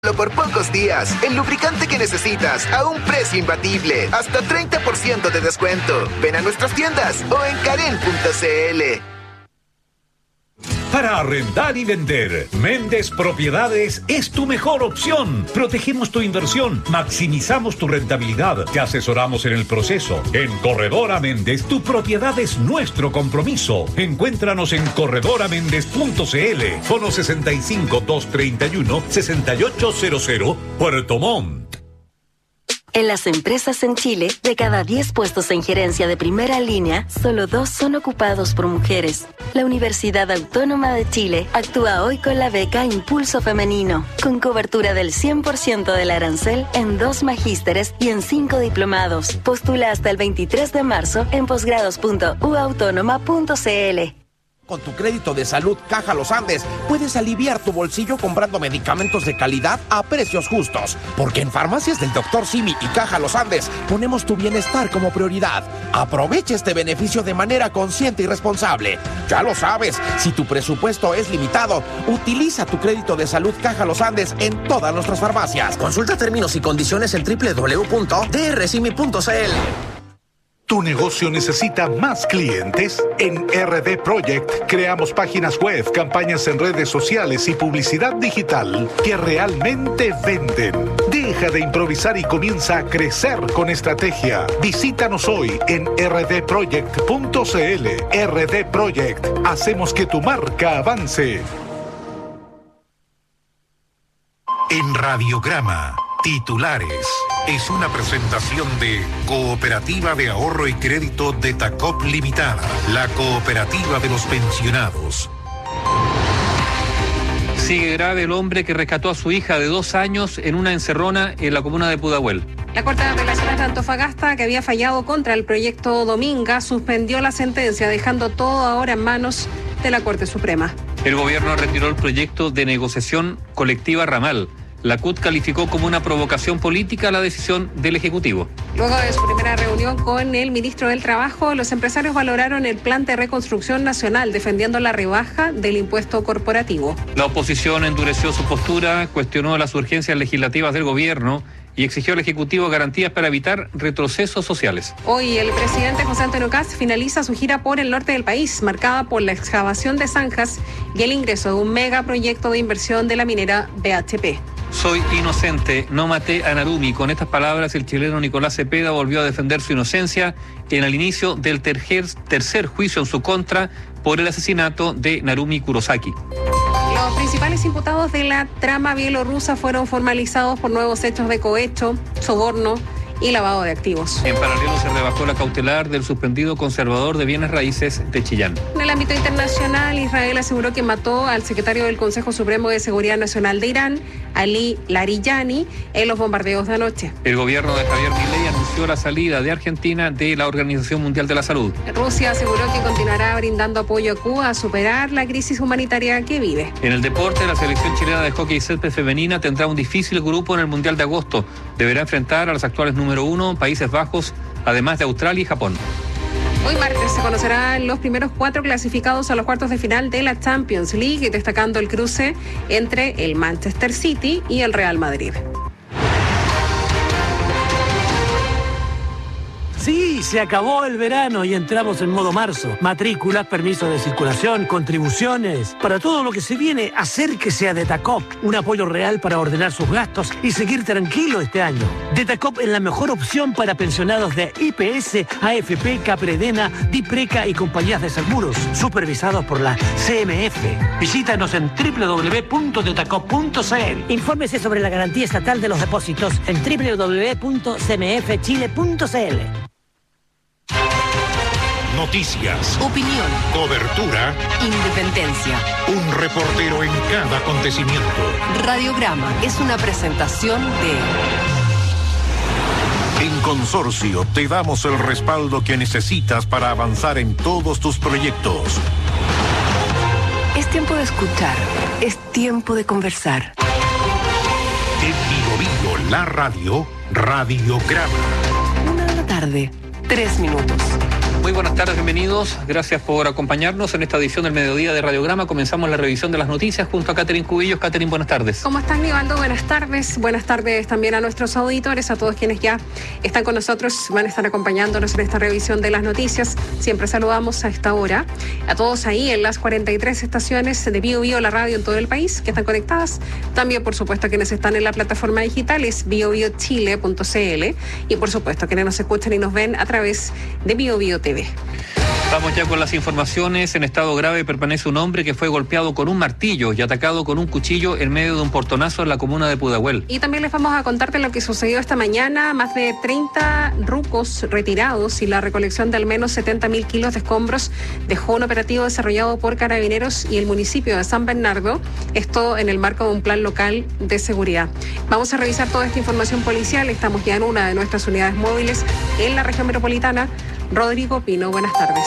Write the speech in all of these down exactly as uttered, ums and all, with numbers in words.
Por pocos días, el lubricante que necesitas a un precio imbatible, hasta treinta por ciento de descuento. Ven a nuestras tiendas o en Karen punto c l. Para arrendar y vender, Méndez Propiedades es tu mejor opción. Protegemos tu inversión, maximizamos tu rentabilidad, te asesoramos en el proceso. En Corredora Méndez, tu propiedad es nuestro compromiso. Encuéntranos en corredora méndez punto c l, fono sesenta y cinco, doscientos treinta y uno, sesenta y ocho cero cero, Puerto Montt. En las empresas en Chile, de cada diez puestos en gerencia de primera línea, solo dos son ocupados por mujeres. La Universidad Autónoma de Chile actúa hoy con la beca Impulso Femenino, con cobertura del cien por ciento del arancel en dos magísteres y en cinco diplomados. Postula hasta el veintitrés de marzo en posgrados punto u autónoma punto c l. Con tu crédito de salud Caja Los Andes, puedes aliviar tu bolsillo comprando medicamentos de calidad a precios justos. Porque en Farmacias del doctor Simi y Caja Los Andes ponemos tu bienestar como prioridad. Aprovecha este beneficio de manera consciente y responsable. Ya lo sabes, si tu presupuesto es limitado, utiliza tu crédito de salud Caja Los Andes en todas nuestras farmacias. Consulta términos y condiciones en doble u doble u doble u punto d r simi punto c l. ¿Tu negocio necesita más clientes? En R D Project creamos páginas web, campañas en redes sociales y publicidad digital que realmente venden. Deja de improvisar y comienza a crecer con estrategia. Visítanos hoy en r d project punto c l. R D Project. Hacemos que tu marca avance. En Radiograma, titulares. Es una presentación de Cooperativa de Ahorro y Crédito de Tacop Limitada, la cooperativa de los pensionados. Sigue grave el hombre que rescató a su hija de dos años en una encerrona en la comuna de Pudahuel. La Corte de Apelaciones de Antofagasta, que había fallado contra el proyecto Dominga, suspendió la sentencia, dejando todo ahora en manos de la Corte Suprema. El gobierno retiró el proyecto de negociación colectiva ramal. La C U T calificó como una provocación política la decisión del Ejecutivo. Luego de su primera reunión con el ministro del Trabajo, los empresarios valoraron el plan de reconstrucción nacional, defendiendo la rebaja del impuesto corporativo. La oposición endureció su postura, cuestionó las urgencias legislativas del gobierno y exigió al Ejecutivo garantías para evitar retrocesos sociales. Hoy el presidente José Antonio Kast finaliza su gira por el norte del país, marcada por la excavación de zanjas y el ingreso de un megaproyecto de inversión de la minera B H P. Soy inocente, no maté a Narumi. Con estas palabras, el chileno Nicolás Cepeda volvió a defender su inocencia en el inicio del tercer, tercer juicio en su contra por el asesinato de Narumi Kurosaki. Los principales imputados de la trama bielorrusa fueron formalizados por nuevos hechos de cohecho, soborno y lavado de activos. En paralelo se rebajó la cautelar del suspendido conservador de bienes raíces de Chillán. En el ámbito internacional, Israel aseguró que mató al secretario del Consejo Supremo de Seguridad Nacional de Irán, Ali Larijani, en los bombardeos de anoche. El gobierno de Javier Milei anunció la salida de Argentina de la Organización Mundial de la Salud. Rusia aseguró que continuará brindando apoyo a Cuba a superar la crisis humanitaria que vive. En el deporte, la selección chilena de hockey césped femenina tendrá un difícil grupo en el Mundial de agosto. Deberá enfrentar a los actuales número uno, Países Bajos, además de Australia y Japón. Hoy martes se conocerán los primeros cuatro clasificados a los cuartos de final de la Champions League, destacando el cruce entre el Manchester City y el Real Madrid. Sí, se acabó el verano y entramos en modo marzo. Matrículas, permisos de circulación, contribuciones. Para todo lo que se viene, acérquese a Detacop. Un apoyo real para ordenar sus gastos y seguir tranquilo este año. Detacop es la mejor opción para pensionados de I P S, A F P, Capredena, Dipreca y compañías de seguros, supervisados por la C M F. Visítanos en doble u doble u doble u punto detacop punto c l. Infórmese sobre la garantía estatal de los depósitos en doble u doble u doble u punto c m f chile punto c l. Noticias, opinión, cobertura, independencia. Un reportero en cada acontecimiento. Radiograma es una presentación de... En Consorcio te damos el respaldo que necesitas para avanzar en todos tus proyectos. Es tiempo de escuchar, es tiempo de conversar. En Vigo Vigo, la radio, Radiograma. Una de la tarde, tres minutos. Muy buenas tardes, bienvenidos. Gracias por acompañarnos en esta edición del Mediodía de Radiograma. Comenzamos la revisión de las noticias junto a Catherine Cubillos. Catherine, buenas tardes. ¿Cómo están, Nivaldo? Buenas tardes. Buenas tardes también a nuestros auditores, a todos quienes ya están con nosotros, van a estar acompañándonos en esta revisión de las noticias. Siempre saludamos a esta hora a todos ahí en las cuarenta y tres estaciones de Bio Bio, la radio en todo el país, que están conectadas. También, por supuesto, a quienes están en la plataforma digital, es bio bio chile punto c l. Y, por supuesto, a quienes nos escuchan y nos ven a través de Bio Bio T V. Vamos ya con las informaciones. En estado grave permanece un hombre que fue golpeado con un martillo y atacado con un cuchillo en medio de un portonazo en la comuna de Pudahuel. Y también les vamos a contarte lo que sucedió esta mañana. Más de treinta rucos retirados y la recolección de al menos setenta mil kilos de escombros dejó un operativo desarrollado por Carabineros y el municipio de San Bernardo. Esto en el marco de un plan local de seguridad. Vamos a revisar toda esta información policial. Estamos ya en una de nuestras unidades móviles en la región metropolitana. Rodrigo Pino, buenas tardes.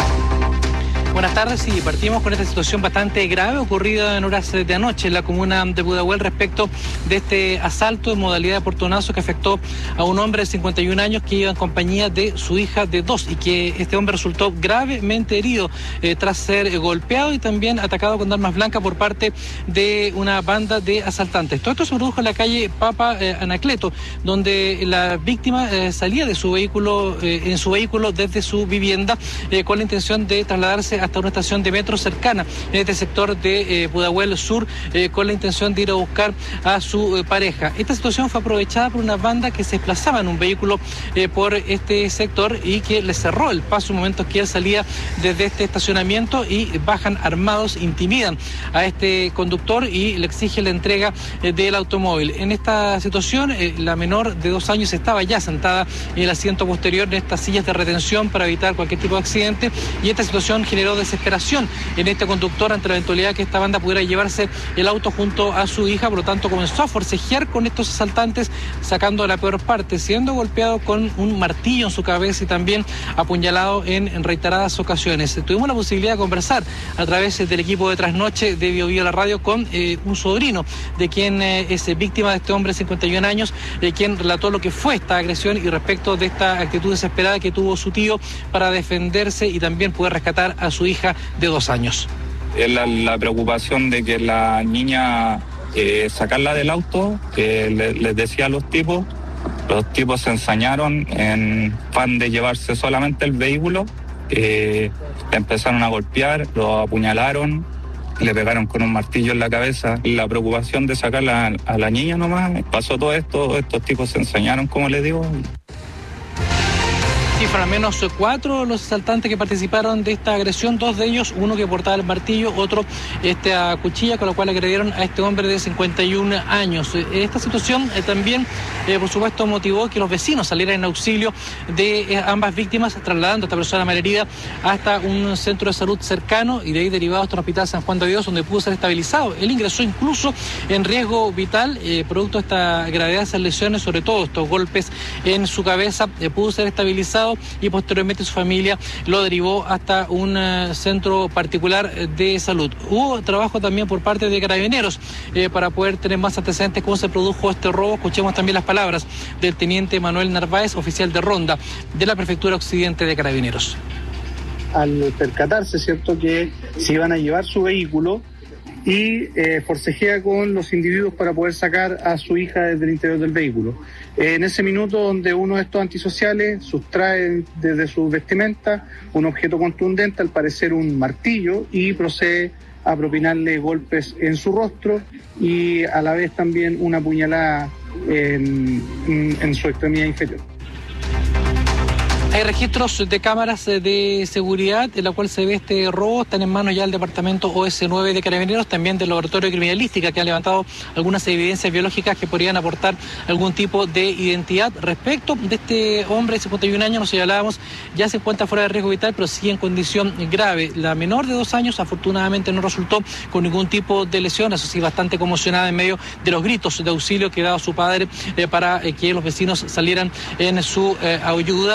Buenas tardes, y partimos con esta situación bastante grave ocurrida en horas de anoche en la comuna de Pudahuel respecto de este asalto en modalidad de portonazo que afectó a un hombre de cincuenta y un años que iba en compañía de su hija de dos y que este hombre resultó gravemente herido eh, tras ser golpeado y también atacado con armas blancas por parte de una banda de asaltantes. Todo esto se produjo en la calle Papa eh, Anacleto, donde la víctima eh, salía de su vehículo, eh, en su vehículo desde su vivienda eh, con la intención de trasladarse hasta una estación de metro cercana en este sector de eh, Pudahuel Sur eh, con la intención de ir a buscar a su eh, pareja. Esta situación fue aprovechada por una banda que se desplazaba en un vehículo eh, por este sector y que le cerró el paso en momentos que él salía desde este estacionamiento y bajan armados, intimidan a este conductor y le exigen la entrega eh, del automóvil. En esta situación eh, la menor de dos años estaba ya sentada en el asiento posterior de estas sillas de retención para evitar cualquier tipo de accidente y esta situación generó desesperación en este conductor ante la eventualidad que esta banda pudiera llevarse el auto junto a su hija. Por lo tanto, comenzó a forcejear con estos asaltantes, sacando la peor parte, siendo golpeado con un martillo en su cabeza y también apuñalado en, en reiteradas ocasiones. Tuvimos la posibilidad de conversar a través del equipo de Trasnoche de Bio Bio la radio con eh, un sobrino de quien eh, es víctima de este hombre de cincuenta y un años, eh, quien relató lo que fue esta agresión y respecto de esta actitud desesperada que tuvo su tío para defenderse y también poder rescatar a su hija de dos años. La, la preocupación de que la niña eh, sacarla del auto, que le, les decía a los tipos, los tipos se ensañaron en fan de llevarse solamente el vehículo, eh, le empezaron a golpear, lo apuñalaron, le pegaron con un martillo en la cabeza. La preocupación de sacarla a, a la niña nomás, pasó todo esto, estos tipos se ensañaron, como les digo. Sí, fueron al menos cuatro los asaltantes que participaron de esta agresión, dos de ellos, uno que portaba el martillo, otro esta cuchilla, con la cual agredieron a este hombre de cincuenta y un años. Esta situación eh, también, eh, por supuesto, motivó que los vecinos salieran en auxilio de eh, ambas víctimas, trasladando a esta persona malherida hasta un centro de salud cercano y de ahí derivado hasta el Hospital San Juan de Dios, donde pudo ser estabilizado. Él ingresó incluso en riesgo vital, eh, producto de esta gravedad de esas lesiones, sobre todo estos golpes en su cabeza, eh, pudo ser estabilizado y posteriormente su familia lo derivó hasta un uh, centro particular de salud. Hubo trabajo también por parte de Carabineros eh, para poder tener más antecedentes cómo se produjo este robo. Escuchemos también las palabras del teniente Manuel Narváez, oficial de ronda de la Prefectura Occidente de Carabineros. Al percatarse, ¿cierto?, que se iban a llevar su vehículo y eh, forcejea con los individuos para poder sacar a su hija desde el interior del vehículo. Eh, en ese minuto donde uno de estos antisociales sustrae desde su vestimenta un objeto contundente, al parecer un martillo, y procede a propinarle golpes en su rostro y a la vez también una puñalada en, en, en su extremidad inferior. Hay registros de cámaras de seguridad en la cual se ve este robo. Están en manos ya del departamento O S nueve de Carabineros, también del laboratorio de criminalística, que han levantado algunas evidencias biológicas que podrían aportar algún tipo de identidad. Respecto de este hombre de cincuenta y un años, nos señalábamos, ya se encuentra fuera de riesgo vital, pero sí en condición grave. La menor de dos años afortunadamente no resultó con ningún tipo de lesión, eso sí, bastante conmocionada en medio de los gritos de auxilio que daba su padre eh, para eh, que los vecinos salieran en su eh, ayuda. Eh,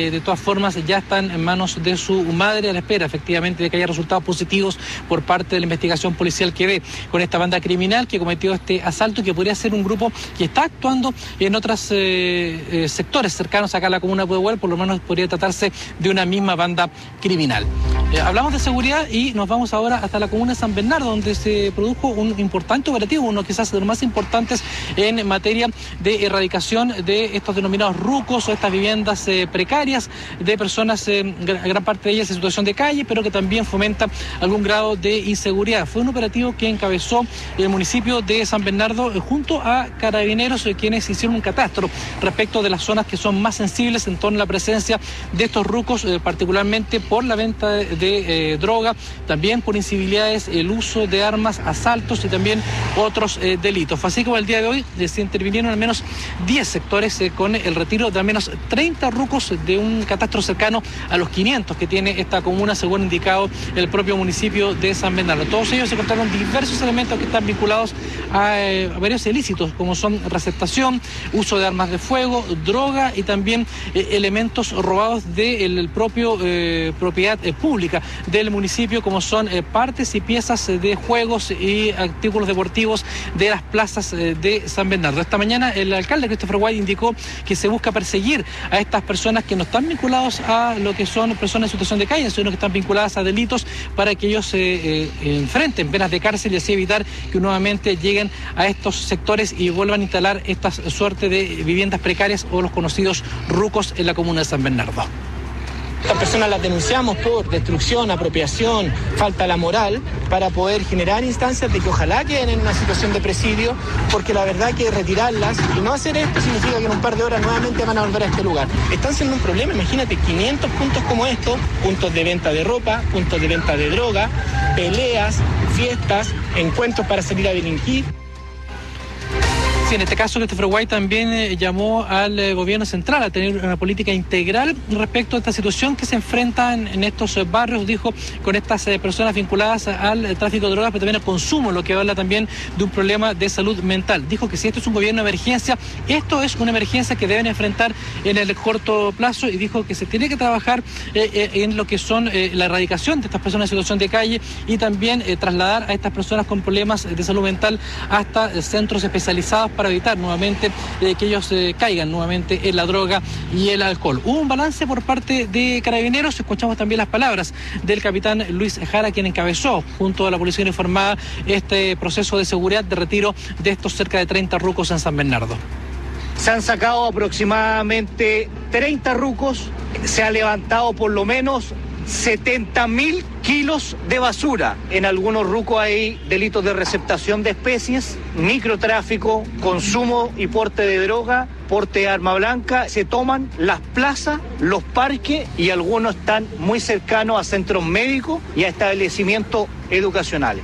eh, de todas formas ya están en manos de su madre a la espera efectivamente de que haya resultados positivos por parte de la investigación policial que ve con esta banda criminal que cometió este asalto, que podría ser un grupo que está actuando en otros eh, eh, sectores cercanos acá a la comuna de Pudahuel, por lo menos podría tratarse de una misma banda criminal. Eh, hablamos de seguridad y nos vamos ahora hasta la comuna de San Bernardo, donde se produjo un importante operativo, uno quizás de los más importantes en materia de erradicación de estos denominados rucos o estas viviendas eh, precarias de personas, eh, gran parte de ellas en situación de calle, pero que también fomenta algún grado de inseguridad. Fue un operativo que encabezó el municipio de San Bernardo eh, junto a carabineros, eh, quienes hicieron un catastro respecto de las zonas que son más sensibles en torno a la presencia de estos rucos, eh, particularmente por la venta de, de eh, droga, también por incivilidades, el uso de armas, asaltos y también otros eh, delitos. Fue así como el día de hoy eh, se intervinieron al menos diez sectores eh, con el retiro de al menos treinta rucos de un catastro cercano a los quinientos que tiene esta comuna, según indicado el propio municipio de San Bernardo. Todos ellos se encontraron diversos elementos que están vinculados a, eh, a varios ilícitos, como son receptación, uso de armas de fuego, droga y también eh, elementos robados del de propio eh, propiedad eh, pública del municipio, como son eh, partes y piezas eh, de juegos y artículos deportivos de las plazas eh, de San Bernardo. Esta mañana el alcalde Christopher White indicó que se busca perseguir a estas personas que no están vinculados a lo que son personas en situación de calle, sino que están vinculadas a delitos, para que ellos se eh, eh, enfrenten penas de cárcel y así evitar que nuevamente lleguen a estos sectores y vuelvan a instalar esta suerte de viviendas precarias o los conocidos rucos en la comuna de San Bernardo. Estas personas las denunciamos por destrucción, apropiación, falta la moral, para poder generar instancias de que ojalá queden en una situación de presidio, porque la verdad que retirarlas y no hacer esto significa que en un par de horas nuevamente van a volver a este lugar. Están siendo un problema, imagínate, quinientos puntos como estos, puntos de venta de ropa, puntos de venta de droga, peleas, fiestas, encuentros para salir a delinquir. Sí, en este caso Christopher White también eh, llamó al eh, gobierno central a tener una política integral respecto a esta situación que se enfrentan en estos eh, barrios, dijo, con estas eh, personas vinculadas al eh, tráfico de drogas, pero también al consumo, lo que habla también de un problema de salud mental. Dijo que si esto es un gobierno de emergencia, esto es una emergencia que deben enfrentar en el corto plazo, y dijo que se tiene que trabajar eh, eh, en lo que son eh, la erradicación de estas personas en situación de calle y también eh, trasladar a estas personas con problemas de salud mental hasta eh, centros especializados para evitar nuevamente eh, que ellos eh, caigan nuevamente en la droga y el alcohol. Hubo un balance por parte de Carabineros, escuchamos también las palabras del capitán Luis Jara, quien encabezó junto a la Policía Uniformada este proceso de seguridad de retiro de estos cerca de treinta rucos en San Bernardo. Se han sacado aproximadamente treinta rucos, se ha levantado por lo menos setenta mil kilos de basura. En algunos rucos hay delitos de receptación de especies, microtráfico, consumo y porte de droga, porte de arma blanca. Se toman las plazas, los parques, y algunos están muy cercanos a centros médicos y a establecimientos educacionales.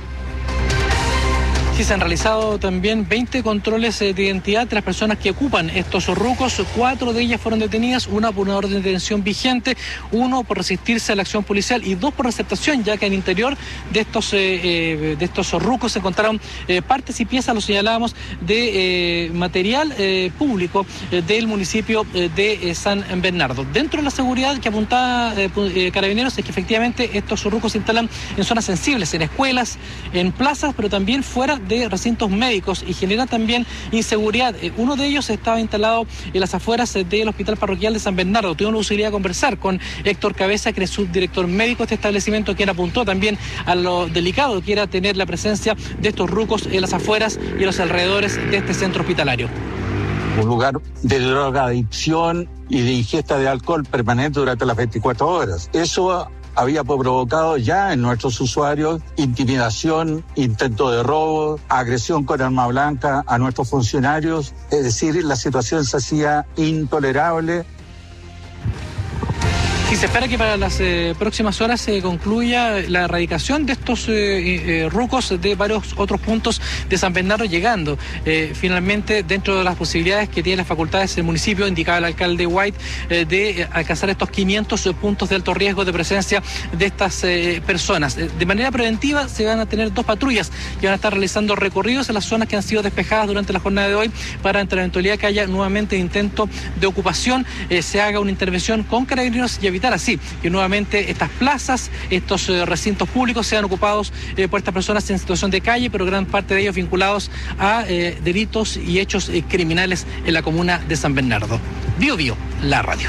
Sí, se han realizado también veinte controles de identidad de las personas que ocupan estos rucos. Cuatro de ellas fueron detenidas, una por una orden de detención vigente, uno por resistirse a la acción policial y dos por receptación, ya que al interior de estos, eh, eh, de estos rucos se encontraron eh, partes y piezas, lo señalábamos, de eh, material eh, público eh, del municipio eh, de eh, San Bernardo. Dentro de la seguridad que apuntaba eh, eh, Carabineros es que efectivamente estos rucos se instalan en zonas sensibles, en escuelas, en plazas, pero también fuera de recintos médicos, y genera también inseguridad. Uno de ellos estaba instalado en las afueras del Hospital Parroquial de San Bernardo. Tuvimos la posibilidad de conversar con Héctor Cabeza, que es subdirector médico de este establecimiento, quien apuntó también a lo delicado que era tener la presencia de estos rucos en las afueras y en los alrededores de este centro hospitalario. Un lugar de drogadicción y de ingesta de alcohol permanente durante las veinticuatro horas. Eso había provocado ya en nuestros usuarios intimidación, intento de robo, agresión con arma blanca a nuestros funcionarios. Es decir, la situación se hacía intolerable. Sí, se espera que para las eh, próximas horas se concluya la erradicación de estos eh, eh, rucos de varios otros puntos de San Bernardo, llegando eh, finalmente dentro de las posibilidades que tiene las facultades del municipio, indicaba el alcalde White, eh, de alcanzar estos quinientos puntos de alto riesgo de presencia de estas eh, personas. De manera preventiva se van a tener dos patrullas que van a estar realizando recorridos en las zonas que han sido despejadas durante la jornada de hoy, para ante la eventualidad que haya nuevamente intento de ocupación, eh, se haga una intervención con carabineros y evitar así que nuevamente estas plazas, estos eh, recintos públicos sean ocupados eh, por estas personas en situación de calle, pero gran parte de ellos vinculados a eh, delitos y hechos eh, criminales en la comuna de San Bernardo. Bio Bio, la radio.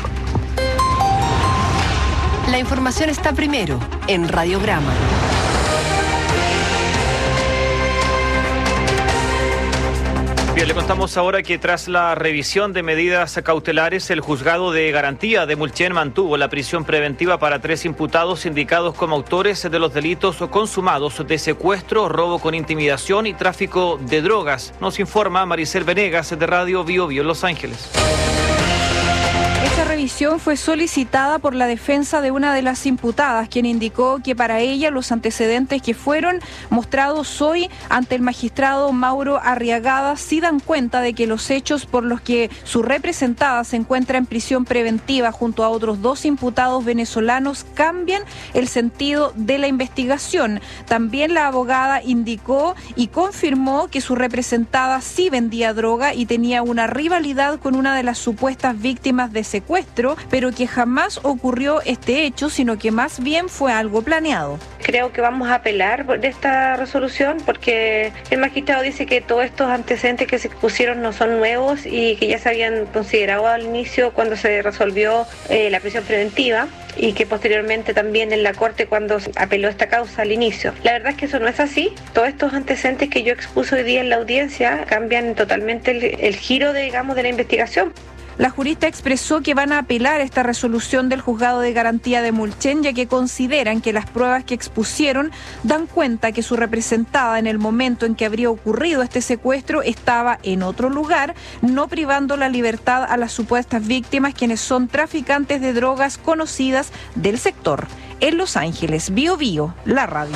La información está primero en Radiograma. Bien, le contamos ahora que tras la revisión de medidas cautelares, el juzgado de garantía de Mulchen mantuvo la prisión preventiva para tres imputados indicados como autores de los delitos consumados de secuestro, robo con intimidación y tráfico de drogas. Nos informa Maricel Venegas de Radio Bio Bio Los Ángeles. Esta revisión fue solicitada por la defensa de una de las imputadas, quien indicó que para ella los antecedentes que fueron mostrados hoy ante el magistrado Mauro Arriagada sí dan cuenta de que los hechos por los que su representada se encuentra en prisión preventiva junto a otros dos imputados venezolanos cambian el sentido de la investigación. También la abogada indicó y confirmó que su representada sí vendía droga y tenía una rivalidad con una de las supuestas víctimas de secuestro, pero que jamás ocurrió este hecho, sino que más bien fue algo planeado. Creo que vamos a apelar de esta resolución porque el magistrado dice que todos estos antecedentes que se expusieron no son nuevos y que ya se habían considerado al inicio cuando se resolvió eh, la prisión preventiva, y que posteriormente también en la Corte cuando apeló esta causa al inicio. La verdad es que eso no es así. Todos estos antecedentes que yo expuse hoy día en la audiencia cambian totalmente el, el giro, de, digamos, de la investigación. La jurista expresó que van a apelar esta resolución del juzgado de garantía de Mulchen, ya que consideran que las pruebas que expusieron dan cuenta que su representada en el momento en que habría ocurrido este secuestro estaba en otro lugar, no privando la libertad a las supuestas víctimas, quienes son traficantes de drogas conocidas del sector. En Los Ángeles, Bio Bio, la radio.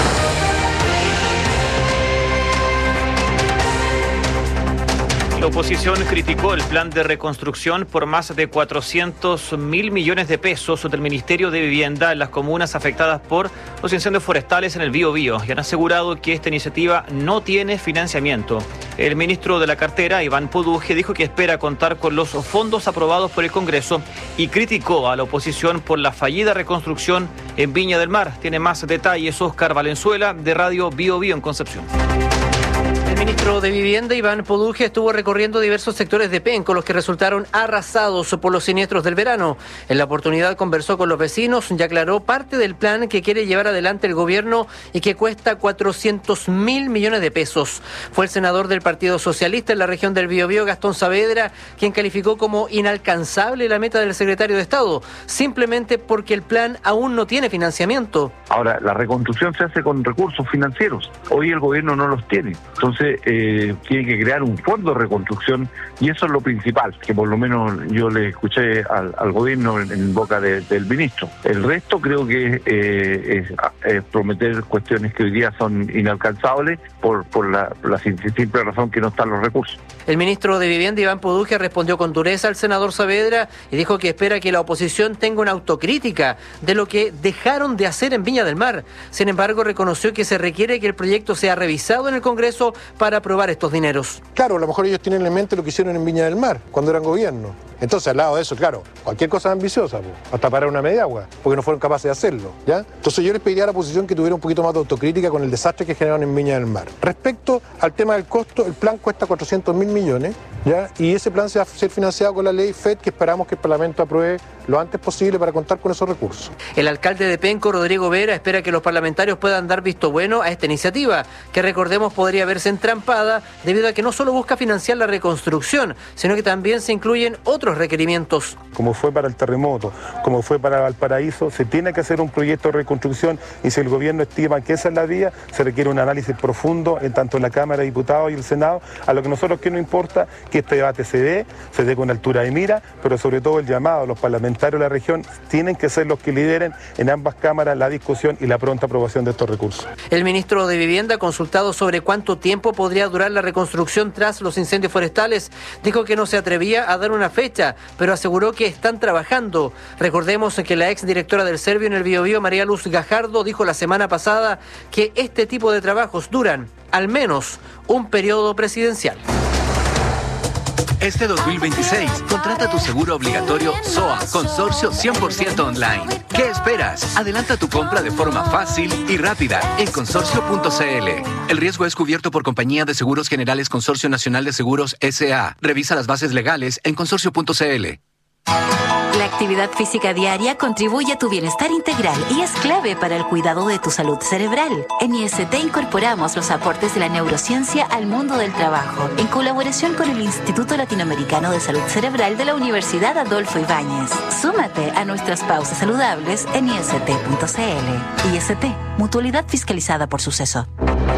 La oposición criticó el plan de reconstrucción por más de cuatrocientos mil millones de pesos del Ministerio de Vivienda en las comunas afectadas por los incendios forestales en el Bío Bío, y han asegurado que esta iniciativa no tiene financiamiento. El ministro de la cartera, Iván Poduje, dijo que espera contar con los fondos aprobados por el Congreso y criticó a la oposición por la fallida reconstrucción en Viña del Mar. Tiene más detalles Oscar Valenzuela de Radio Bío Bío en Concepción. El ministro de Vivienda, Iván Poduje, estuvo recorriendo diversos sectores de Penco, los que resultaron arrasados por los siniestros del verano. En la oportunidad conversó con los vecinos y aclaró parte del plan que quiere llevar adelante el gobierno y que cuesta cuatrocientos mil millones de pesos. Fue el senador del Partido Socialista en la región del Biobío, Gastón Saavedra, quien calificó como inalcanzable la meta del secretario de Estado, simplemente porque el plan aún no tiene financiamiento. Ahora, la reconstrucción se hace con recursos financieros. Hoy el gobierno no los tiene. Entonces, eh, tiene que crear un fondo de reconstrucción, y eso es lo principal, que por lo menos yo le escuché al, al gobierno en, en boca de, del ministro. El resto creo que eh, es, es prometer cuestiones que hoy día son inalcanzables por, por, la, por la simple razón que no están los recursos. El ministro de Vivienda, Iván Poduje, respondió con dureza al senador Saavedra y dijo que espera que la oposición tenga una autocrítica de lo que dejaron de hacer en Viña del Mar. Sin embargo, reconoció que se requiere que el proyecto sea revisado en el Congreso para aprobar estos dineros. Claro, a lo mejor ellos tienen en mente lo que hicieron en Viña del Mar, cuando eran gobierno. Entonces, al lado de eso, claro, cualquier cosa ambiciosa, pues, hasta parar una media agua, porque no fueron capaces de hacerlo, ¿ya? Entonces yo les pediría a la oposición que tuviera un poquito más de autocrítica con el desastre que generaron en Viña del Mar. Respecto al tema del costo, el plan cuesta cuatrocientos mil millones, ¿ya? Y ese plan se va a ser financiado con la ley F E D, que esperamos que el Parlamento apruebe lo antes posible para contar con esos recursos. El alcalde de Penco, Rodrigo Vera, espera que los parlamentarios puedan dar visto bueno a esta iniciativa, que recordemos podría verse entrampada debido a que no solo busca financiar la reconstrucción, sino que también se incluyen otros otros requerimientos. Como fue para el terremoto, como fue para Valparaíso, se tiene que hacer un proyecto de reconstrucción y si el gobierno estima que esa es la vía, se requiere un análisis profundo en tanto en la Cámara de Diputados y el Senado. A lo que nosotros que nos importa que este debate se dé, se dé con altura de mira, pero sobre todo el llamado a los parlamentarios de la región tienen que ser los que lideren en ambas cámaras la discusión y la pronta aprobación de estos recursos. El ministro de Vivienda, consultado sobre cuánto tiempo podría durar la reconstrucción tras los incendios forestales, dijo que no se atrevía a dar una fecha, pero aseguró que están trabajando. Recordemos que la exdirectora del Servio en el Biobío, María Luz Gajardo, dijo la semana pasada que este tipo de trabajos duran al menos un periodo presidencial. Este dos mil veintiséis, contrata tu seguro obligatorio S O A Consorcio cien por ciento online. ¿Qué esperas? Adelanta tu compra de forma fácil y rápida en consorcio punto c l. El riesgo es cubierto por Compañía de Seguros Generales Consorcio Nacional de Seguros S A Revisa las bases legales en consorcio punto c l. La actividad física diaria contribuye a tu bienestar integral y es clave para el cuidado de tu salud cerebral. En I S T incorporamos los aportes de la neurociencia al mundo del trabajo, en colaboración con el Instituto Latinoamericano de Salud Cerebral de la Universidad Adolfo Ibáñez. Súmate a nuestras pausas saludables en i s t punto c l. I S T, mutualidad fiscalizada por Suceso.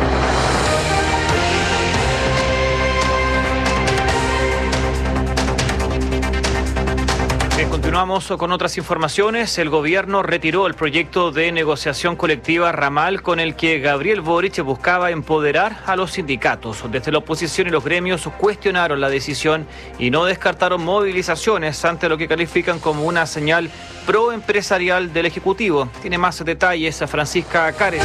Continuamos con otras informaciones. El gobierno retiró el proyecto de negociación colectiva ramal con el que Gabriel Boric buscaba empoderar a los sindicatos. Desde la oposición y los gremios cuestionaron la decisión y no descartaron movilizaciones ante lo que califican como una señal proempresarial del Ejecutivo. Tiene más detalles a Francisca Cárez.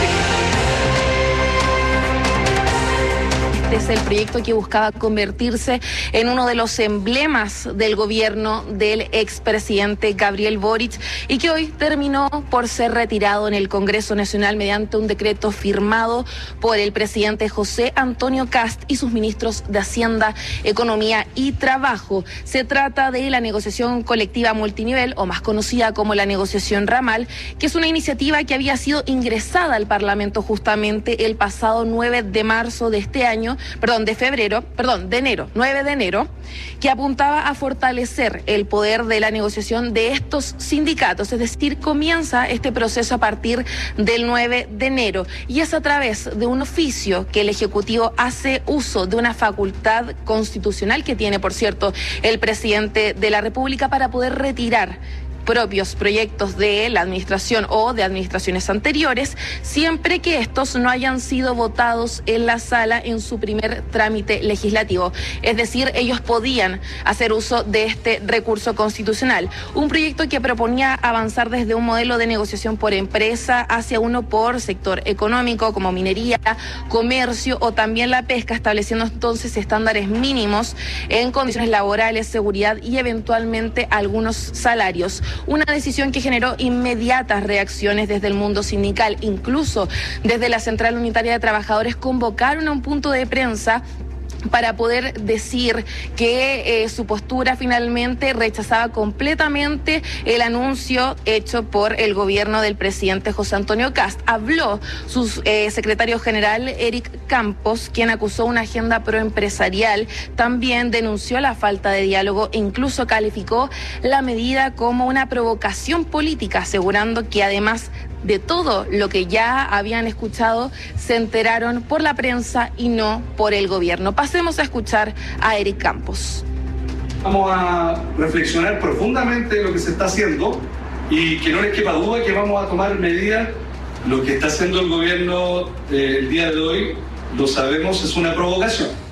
Este es el proyecto que buscaba convertirse en uno de los emblemas del gobierno del expresidente Gabriel Boric y que hoy terminó por ser retirado en el Congreso Nacional mediante un decreto firmado por el presidente José Antonio Kast y sus ministros de Hacienda, Economía y Trabajo. Se trata de la negociación colectiva multinivel, o más conocida como la negociación ramal, que es una iniciativa que había sido ingresada al Parlamento justamente el pasado nueve de marzo de este año, perdón, de febrero, perdón, de enero, nueve de enero, que apuntaba a fortalecer el poder de la negociación de estos sindicatos, es decir, comienza este proceso a partir del nueve de enero y es a través de un oficio que el Ejecutivo hace uso de una facultad constitucional que tiene, por cierto, el presidente de la República para poder retirar propios proyectos de la administración o de administraciones anteriores, siempre que estos no hayan sido votados en la sala en su primer trámite legislativo. Es decir, ellos podían hacer uso de este recurso constitucional. Un proyecto que proponía avanzar desde un modelo de negociación por empresa hacia uno por sector económico, como minería, comercio o también la pesca, estableciendo entonces estándares mínimos en condiciones laborales, seguridad y eventualmente algunos salarios. Una decisión que generó inmediatas reacciones desde el mundo sindical, incluso desde la Central Unitaria de Trabajadores convocaron a un punto de prensa para poder decir que eh, su postura finalmente rechazaba completamente el anuncio hecho por el gobierno del presidente José Antonio Kast. Habló su eh, secretario general, Eric Campos, quien acusó una agenda proempresarial, también denunció la falta de diálogo e incluso calificó la medida como una provocación política, asegurando que además de todo lo que ya habían escuchado, se enteraron por la prensa y no por el gobierno. Pasemos a escuchar a Eric Campos. Vamos a reflexionar profundamente lo que se está haciendo y que no les quepa duda que vamos a tomar medidas. Lo que está haciendo el gobierno eh, el día de hoy, lo sabemos, es una provocación.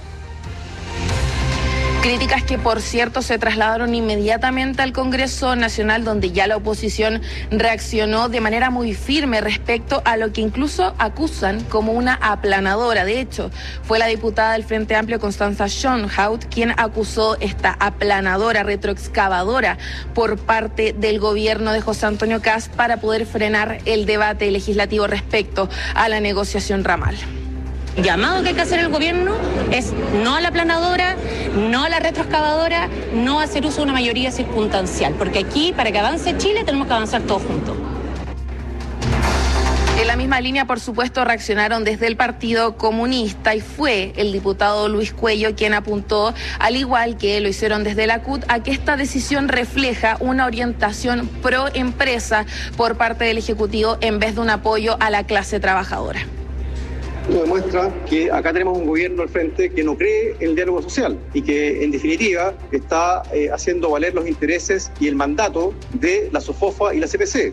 Críticas que, por cierto, se trasladaron inmediatamente al Congreso Nacional, donde ya la oposición reaccionó de manera muy firme respecto a lo que incluso acusan como una aplanadora. De hecho, fue la diputada del Frente Amplio, Constanza Schoenhout, quien acusó esta aplanadora, retroexcavadora por parte del gobierno de José Antonio Kast para poder frenar el debate legislativo respecto a la negociación ramal. Llamado que hay que hacer el gobierno es no a la aplanadora, no a la retroexcavadora, no hacer uso de una mayoría circunstancial, porque aquí para que avance Chile tenemos que avanzar todos juntos. En la misma línea, por supuesto, reaccionaron desde el Partido Comunista y fue el diputado Luis Cuello quien apuntó, al igual que lo hicieron desde la C U T, a que esta decisión refleja una orientación pro empresa por parte del Ejecutivo en vez de un apoyo a la clase trabajadora. Esto demuestra que acá tenemos un gobierno al frente que no cree en el diálogo social y que, en definitiva, está eh, haciendo valer los intereses y el mandato de la SOFOFA y la C P C.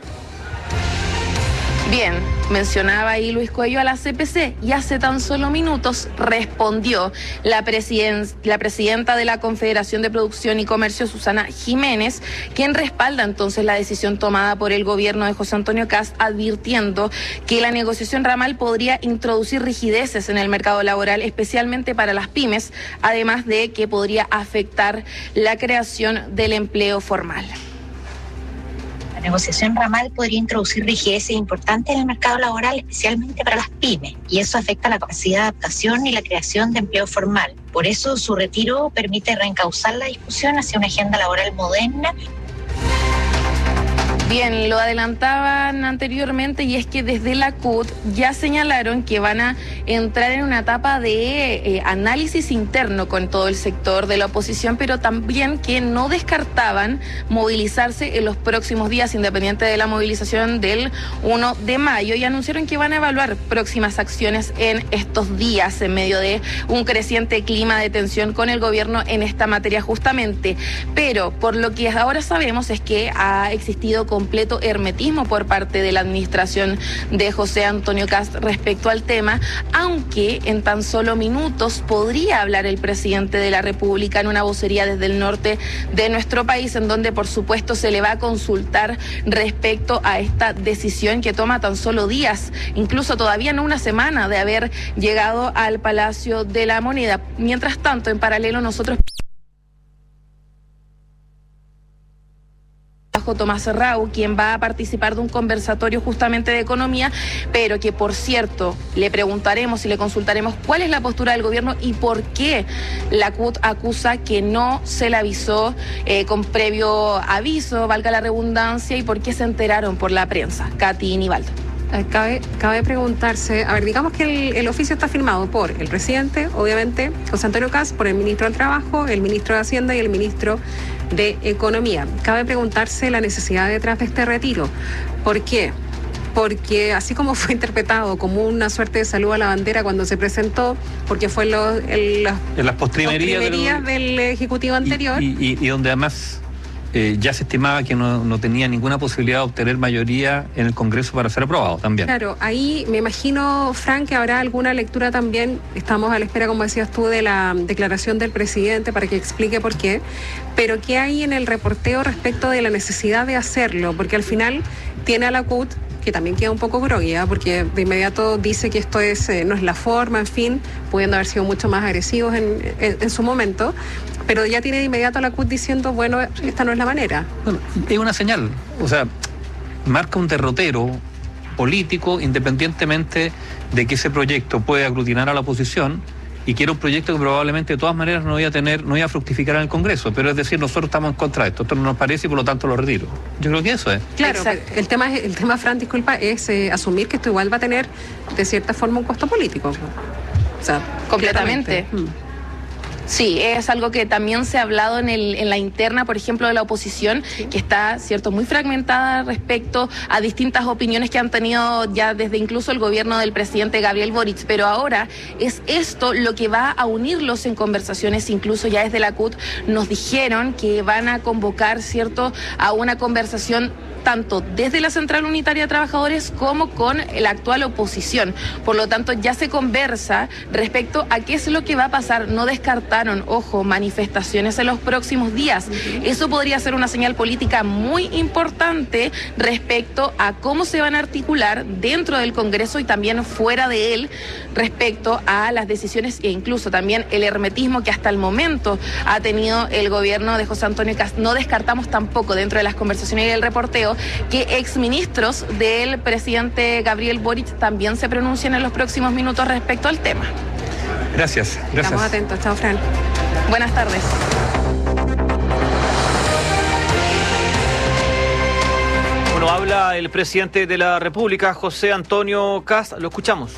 Bien, mencionaba ahí Luis Cuello a la C P C y hace tan solo minutos respondió la, presiden- la presidenta de la Confederación de Producción y Comercio, Susana Jiménez, quien respalda entonces la decisión tomada por el gobierno de José Antonio Kast, advirtiendo que la negociación ramal podría introducir rigideces en el mercado laboral, especialmente para las pymes, además de que podría afectar la creación del empleo formal. La negociación ramal podría introducir rigideces importantes en el mercado laboral, especialmente para las pymes, y eso afecta la capacidad de adaptación y la creación de empleo formal. Por eso su retiro permite reencauzar la discusión hacia una agenda laboral moderna. Bien, lo adelantaban anteriormente y es que desde la C U T ya señalaron que van a entrar en una etapa de eh, análisis interno con todo el sector de la oposición, pero también que no descartaban movilizarse en los próximos días, independiente de la movilización del primero de mayo, y anunciaron que van a evaluar próximas acciones en estos días en medio de un creciente clima de tensión con el gobierno en esta materia justamente. Pero por lo que ahora sabemos es que ha existido con completo hermetismo por parte de la administración de José Antonio Kast respecto al tema, aunque en tan solo minutos podría hablar el presidente de la República en una vocería desde el norte de nuestro país, en donde por supuesto se le va a consultar respecto a esta decisión que toma tan solo días, incluso todavía no una semana de haber llegado al Palacio de la Moneda. Mientras tanto, en paralelo, nosotros Tomás Rau, quien va a participar de un conversatorio justamente de economía, pero que por cierto le preguntaremos y le consultaremos cuál es la postura del gobierno y por qué la C U T acusa que no se le avisó eh, con previo aviso, valga la redundancia, y por qué se enteraron por la prensa. Katy Nivaldo. Cabe, cabe preguntarse, a ver, digamos que el, el oficio está firmado por el presidente, obviamente, José Antonio Kast, por el ministro del Trabajo, el ministro de Hacienda y el ministro de Economía. Cabe preguntarse la necesidad detrás de este retiro. ¿Por qué? Porque así como fue interpretado como una suerte de saludo a la bandera cuando se presentó, porque fue en, los, en, las, en las postrimerías, postrimerías del, del Ejecutivo anterior. Y, y, y donde además eh, ya se estimaba que no, no tenía ninguna posibilidad de obtener mayoría en el Congreso para ser aprobado también. Claro, ahí me imagino, Frank, que habrá alguna lectura también. Estamos a la espera, como decías tú, de la declaración del presidente para que explique por qué. Pero ¿qué hay en el reporteo respecto de la necesidad de hacerlo? Porque al final tiene a la C U T, que también queda un poco groggy, ¿eh? Porque de inmediato dice que esto es eh, no es la forma, en fin, pudiendo haber sido mucho más agresivos en, en, en su momento, pero ya tiene de inmediato a la C U T diciendo, bueno, esta no es la manera. Bueno, es una señal, o sea, marca un derrotero político independientemente de que ese proyecto puede aglutinar a la oposición y que era un proyecto que probablemente de todas maneras no iba a tener, no iba a fructificar en el Congreso, pero es decir, nosotros estamos en contra de esto, esto no nos parece y por lo tanto lo retiro. Yo creo que eso es. Claro, el tema, el tema, Fran, disculpa, es eh, asumir que esto igual va a tener de cierta forma un costo político. O sea, completamente. Mm. Sí, es algo que también se ha hablado en, el, en la interna, por ejemplo, de la oposición, sí, que está, cierto, muy fragmentada respecto a distintas opiniones que han tenido ya desde incluso el gobierno del presidente Gabriel Boric. Pero ahora es esto lo que va a unirlos en conversaciones, incluso ya desde la C U T nos dijeron que van a convocar, cierto, a una conversación tanto desde la Central Unitaria de Trabajadores como con la actual oposición. Por lo tanto, ya se conversa respecto a qué es lo que va a pasar. No descartaron, ojo, manifestaciones en los próximos días. Eso podría ser una señal política muy importante respecto a cómo se van a articular dentro del Congreso y también fuera de él respecto a las decisiones e incluso también el hermetismo que hasta el momento ha tenido el gobierno de José Antonio Kast. No descartamos tampoco dentro de las conversaciones y el reporteo que exministros del presidente Gabriel Boric también se pronuncien en los próximos minutos respecto al tema. Gracias, gracias. Estamos atentos. Chao, Fran. Buenas tardes. Bueno, habla el presidente de la República, José Antonio Kast. Lo escuchamos.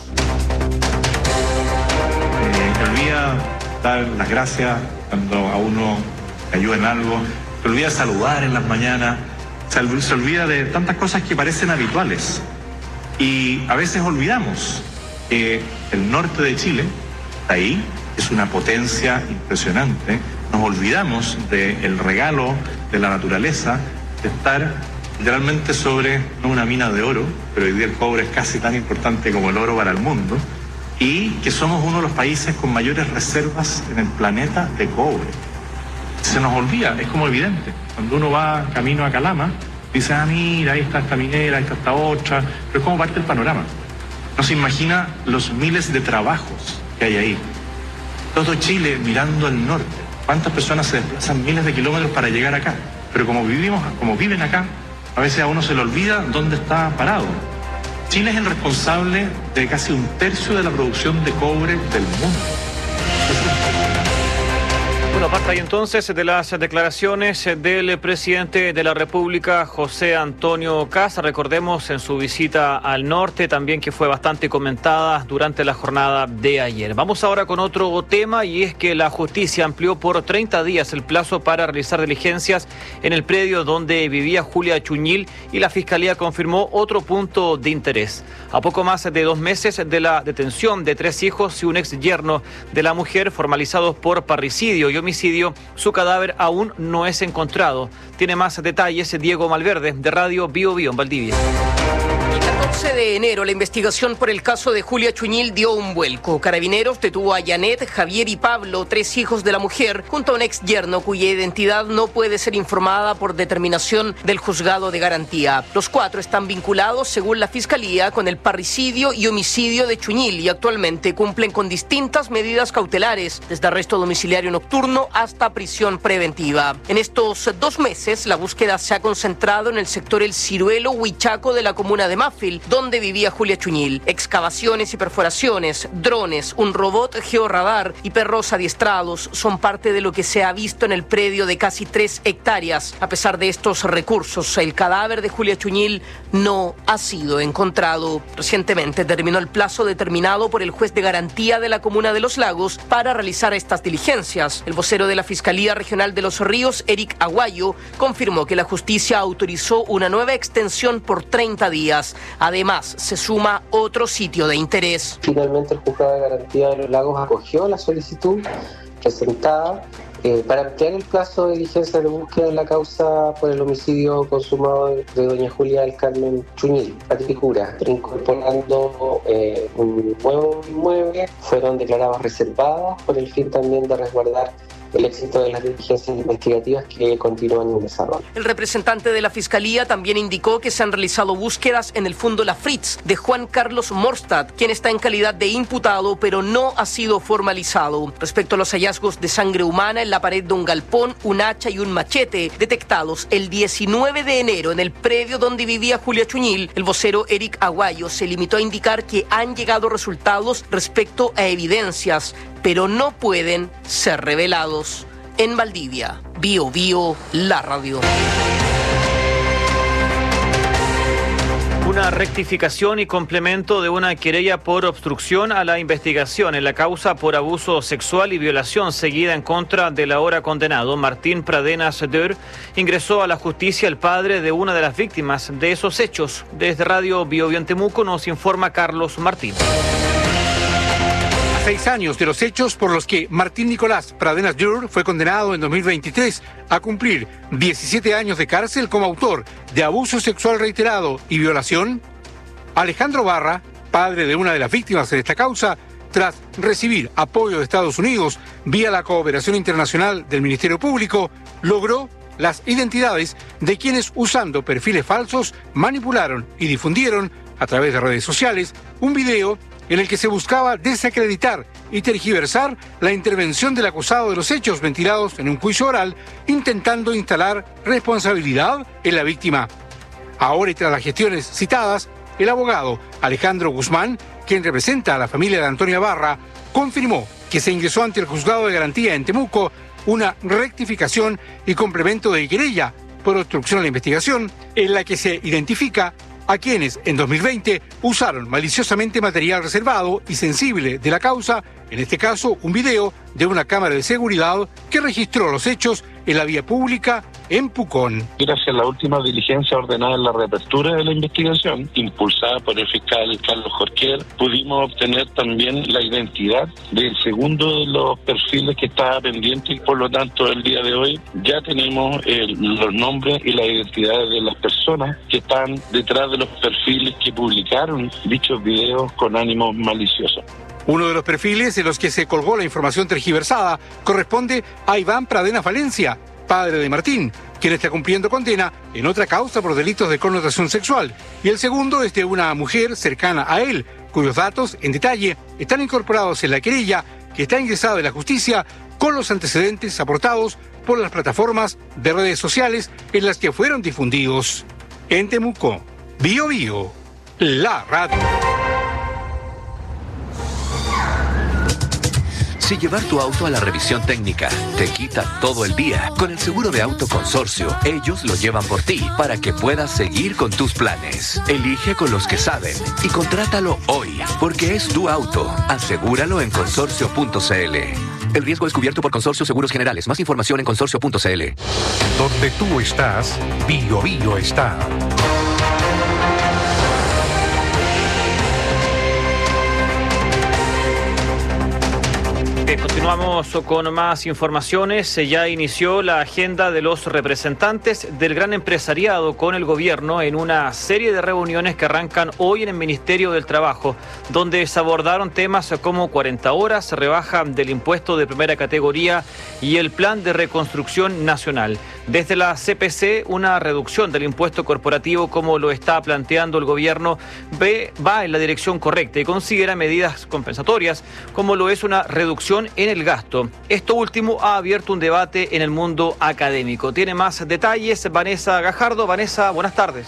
Eh, te olvida dar las gracias cuando a uno le ayuda en algo. Se olvida saludar en las mañanas. Se olvida de tantas cosas que parecen habituales. Y a veces olvidamos que el norte de Chile, ahí, es una potencia impresionante. Nos olvidamos del regalo de la naturaleza, de estar literalmente sobre no una mina de oro, pero hoy día el cobre es casi tan importante como el oro para el mundo, y que somos uno de los países con mayores reservas en el planeta de cobre. Se nos olvida, es como evidente. Cuando uno va camino a Calama, dice, ah, mira, ahí está esta minera, ahí está esta otra, pero es como parte del panorama. No se imagina los miles de trabajos que hay ahí. Todo Chile mirando al norte. ¿Cuántas personas se desplazan miles de kilómetros para llegar acá? Pero como vivimos, como viven acá, a veces a uno se le olvida dónde está parado. Chile es el responsable de casi un tercio de la producción de cobre del mundo. Bueno, aparte ahí entonces de las declaraciones del presidente de la República, José Antonio Kast. Recordemos en su visita al norte también que fue bastante comentada durante la jornada de ayer. Vamos ahora con otro tema, y es que la justicia amplió por treinta días el plazo para realizar diligencias en el predio donde vivía Julia Chuñil, y la Fiscalía confirmó otro punto de interés. A poco más de dos meses de la detención de tres hijos y un ex yerno de la mujer formalizados por parricidio y homicidio, su cadáver aún no es encontrado. Tiene más detalles Diego Malverde, de Radio Bio Bio en Valdivia. El catorce de enero, la investigación por el caso de Julia Chuñil dio un vuelco. Carabineros detuvo a Janet, Javier y Pablo, tres hijos de la mujer, junto a un ex yerno cuya identidad no puede ser informada por determinación del juzgado de garantía. Los cuatro están vinculados, según la Fiscalía, con el parricidio y homicidio de Chuñil, y actualmente cumplen con distintas medidas cautelares, desde arresto domiciliario nocturno hasta prisión preventiva. En estos dos meses, la búsqueda se ha concentrado en el sector El Ciruelo, Huichaco, de la comuna de Mafil, donde vivía Julia Chuñil. Excavaciones y perforaciones, drones, un robot georradar y perros adiestrados son parte de lo que se ha visto en el predio de casi tres hectáreas. A pesar de estos recursos, el cadáver de Julia Chuñil no ha sido encontrado. Recientemente terminó el plazo determinado por el juez de garantía de la comuna de Los Lagos para realizar estas diligencias. El vocero de la Fiscalía Regional de Los Ríos, Eric Aguayo, confirmó que la justicia autorizó una nueva extensión por treinta días. Además, se suma otro sitio de interés. Finalmente, el juzgado de garantía de Los Lagos acogió la solicitud presentada eh, para ampliar el plazo de diligencia de búsqueda en la causa por el homicidio consumado de, de doña Julia del Carmen Chuñil, Patricura, incorporando eh, un nuevo inmueble. Fueron declarados reservados por el fin también de resguardar el éxito de las diligencias investigativas que continúan en desarrollo. El representante de la Fiscalía también indicó que se han realizado búsquedas en el fondo La Fritz de Juan Carlos Morstad, quien está en calidad de imputado, pero no ha sido formalizado. Respecto a los hallazgos de sangre humana en la pared de un galpón, un hacha y un machete detectados el diecinueve de enero en el predio donde vivía Julia Chuñil, el vocero Eric Aguayo se limitó a indicar que han llegado resultados respecto a evidencias, pero no pueden ser revelados. En Valdivia, Bio Bio, la radio. Una rectificación y complemento de una querella por obstrucción a la investigación en la causa por abuso sexual y violación seguida en contra del ahora condenado Martín Pradenas Deur ingresó a la justicia el padre de una de las víctimas de esos hechos. Desde Radio Bio Bio en Temuco nos informa Carlos Martín. Seis años de los hechos por los que Martín Nicolás Pradenas Deur fue condenado en dos mil veintitrés a cumplir diecisiete años de cárcel como autor de abuso sexual reiterado y violación. Alejandro Barra, padre de una de las víctimas de esta causa, tras recibir apoyo de Estados Unidos vía la cooperación internacional del Ministerio Público, logró las identidades de quienes, usando perfiles falsos, manipularon y difundieron a través de redes sociales un video en el que se buscaba desacreditar y tergiversar la intervención del acusado de los hechos ventilados en un juicio oral, intentando instalar responsabilidad en la víctima. Ahora, y tras las gestiones citadas, el abogado Alejandro Guzmán, quien representa a la familia de Antonia Barra, confirmó que se ingresó ante el juzgado de garantía en Temuco una rectificación y complemento de querella por obstrucción a la investigación, en la que se identifica a quienes en dos mil veinte usaron maliciosamente material reservado y sensible de la causa, en este caso un video de una cámara de seguridad que registró los hechos en la vía pública en Pucón. Gracias a la última diligencia ordenada en la reapertura de la investigación, impulsada por el fiscal Carlos Jorquer, pudimos obtener también la identidad del segundo de los perfiles que estaba pendiente y por lo tanto el día de hoy ya tenemos eh, los nombres y las identidades de las personas que están detrás de los perfiles que publicaron dichos videos con ánimo malicioso. Uno de los perfiles en los que se colgó la información tergiversada corresponde a Iván Pradenas Valencia, padre de Martín, quien está cumpliendo condena en otra causa por delitos de connotación sexual. Y el segundo es de una mujer cercana a él, cuyos datos, en detalle, están incorporados en la querella que está ingresada en la justicia con los antecedentes aportados por las plataformas de redes sociales en las que fueron difundidos. En Temuco, Bio Bio, la radio. Si llevar tu auto a la revisión técnica te quita todo el día, con el seguro de auto Consorcio, ellos lo llevan por ti para que puedas seguir con tus planes. Elige con los que saben y contrátalo hoy, porque es tu auto. Asegúralo en consorcio punto c l. El riesgo es cubierto por Consorcio Seguros Generales. Más información en consorcio punto c l. Donde tú estás, Bio Bio está. Continuamos con más informaciones. Se ya inició la agenda de los representantes del gran empresariado con el gobierno en una serie de reuniones que arrancan hoy en el Ministerio del Trabajo, donde se abordaron temas como cuarenta horas, rebaja del impuesto de primera categoría y el plan de reconstrucción nacional. Desde la C P C, una reducción del impuesto corporativo, como lo está planteando el gobierno, ve, va en la dirección correcta y considera medidas compensatorias, como lo es una reducción en el gasto. Esto último ha abierto un debate en el mundo académico. Tiene más detalles Vanessa Gajardo. Vanessa, buenas tardes.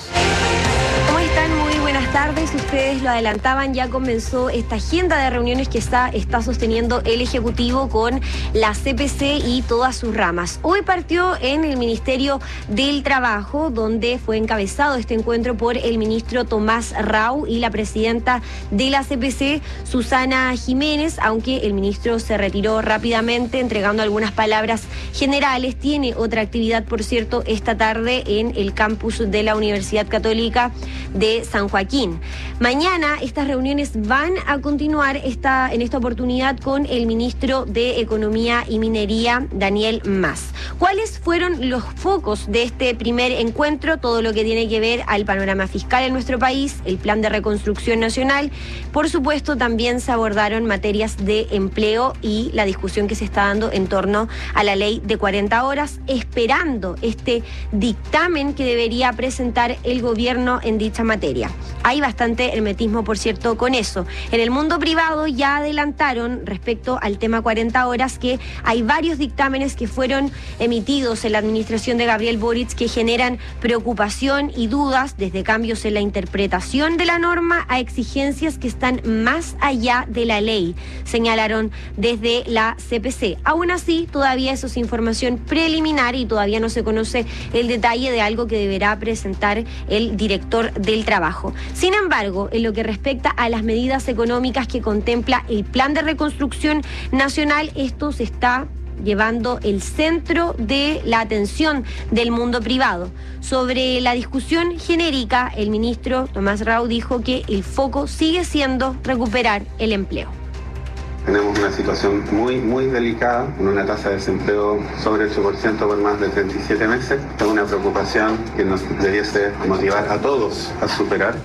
¿Cómo están? Muy buenas tardes. Ustedes lo adelantaban, ya comenzó esta agenda de reuniones que está, está sosteniendo el Ejecutivo con la C P C y todas sus ramas. Hoy partió en el Ministerio del Trabajo, donde fue encabezado este encuentro por el ministro Tomás Rau y la presidenta de la C P C, Susana Jiménez, aunque el ministro se retiró rápidamente entregando algunas palabras generales. Tiene otra actividad, por cierto, esta tarde en el campus de la Universidad Católica de San Joaquín. Mañana estas reuniones van a continuar esta, en esta oportunidad con el ministro de Economía y Minería, Daniel Mas. ¿Cuáles fueron los focos de este primer encuentro? Todo lo que tiene que ver al panorama fiscal en nuestro país, el plan de reconstrucción nacional. Por supuesto, también se abordaron materias de empleo y la discusión que se está dando en torno a la ley de cuarenta horas, esperando este dictamen que debería presentar el gobierno en dicha materia. Hay bastante hermetismo, por cierto, con eso. En el mundo privado ya adelantaron respecto al tema cuarenta horas que hay varios dictámenes que fueron emitidos en la administración de Gabriel Boric que generan preocupación y dudas, desde cambios en la interpretación de la norma a exigencias que están más allá de la ley, señalaron desde la C P C. Aún así, todavía eso es información preliminar y todavía no se conoce el detalle de algo que deberá presentar el director del trabajo. Sin embargo, en lo que respecta a las medidas económicas que contempla el plan de reconstrucción nacional, esto se está llevando el centro de la atención del mundo privado. Sobre la discusión genérica, el ministro Tomás Rau dijo que el foco sigue siendo recuperar el empleo. Tenemos una situación muy, muy delicada, con una tasa de desempleo sobre ocho por ciento por más de treinta y siete meses. Es una preocupación que nos debiese motivar a todos a superar.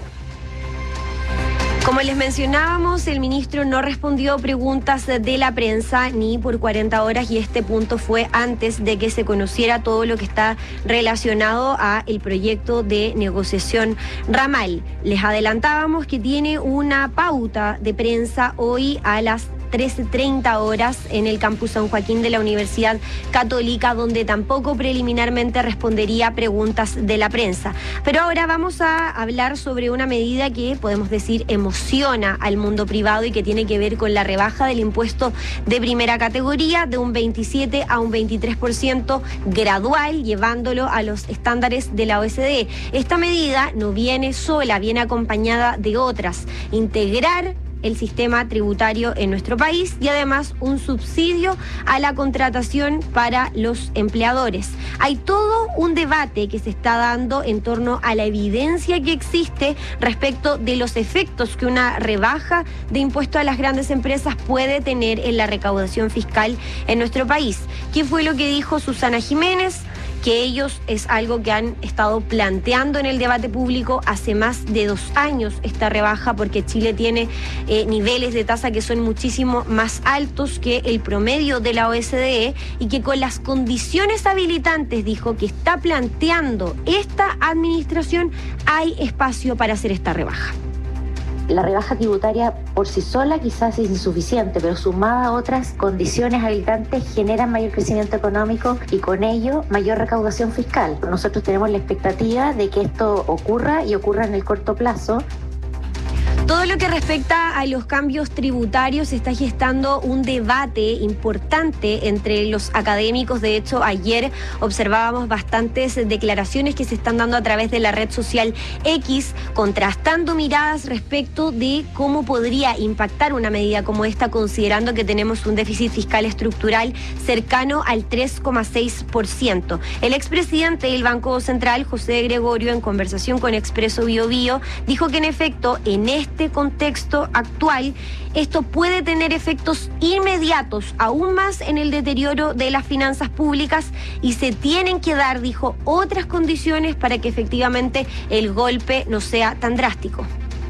Como les mencionábamos, el ministro no respondió preguntas de la prensa ni por cuarenta horas y este punto fue antes de que se conociera todo lo que está relacionado a el proyecto de negociación ramal. Les adelantábamos que tiene una pauta de prensa hoy a las trece treinta horas en el campus San Joaquín de la Universidad Católica, donde tampoco preliminarmente respondería preguntas de la prensa. Pero ahora vamos a hablar sobre una medida que podemos decir emociona al mundo privado y que tiene que ver con la rebaja del impuesto de primera categoría de un veintisiete a un veintitrés por ciento gradual, llevándolo a los estándares de la O E C D. Esta medida no viene sola, viene acompañada de otras. Integrar el sistema tributario en nuestro país y además un subsidio a la contratación para los empleadores. Hay todo un debate que se está dando en torno a la evidencia que existe respecto de los efectos que una rebaja de impuesto a las grandes empresas puede tener en la recaudación fiscal en nuestro país. ¿Qué fue lo que dijo Susana Jiménez? Que ellos es algo que han estado planteando en el debate público hace más de dos años esta rebaja, porque Chile tiene eh, niveles de tasa que son muchísimo más altos que el promedio de la O E C D y que con las condiciones habilitantes, dijo, que está planteando esta administración, hay espacio para hacer esta rebaja. La rebaja tributaria por sí sola quizás es insuficiente, pero sumada a otras condiciones habilitantes generan mayor crecimiento económico y con ello mayor recaudación fiscal. Nosotros tenemos la expectativa de que esto ocurra y ocurra en el corto plazo. Todo lo que respecta a los cambios tributarios está gestando un debate importante entre los académicos. De hecho, ayer observábamos bastantes declaraciones que se están dando a través de la red social X, contrastando miradas respecto de cómo podría impactar una medida como esta, considerando que tenemos un déficit fiscal estructural cercano al tres coma seis por ciento. El expresidente del Banco Central, José Gregorio, en conversación con Expreso Bio Bio, dijo que en efecto, en este contexto actual, esto puede tener efectos inmediatos, aún más en el deterioro de las finanzas públicas, y se tienen que dar, dijo, otras condiciones para que efectivamente el golpe no sea tan drástico.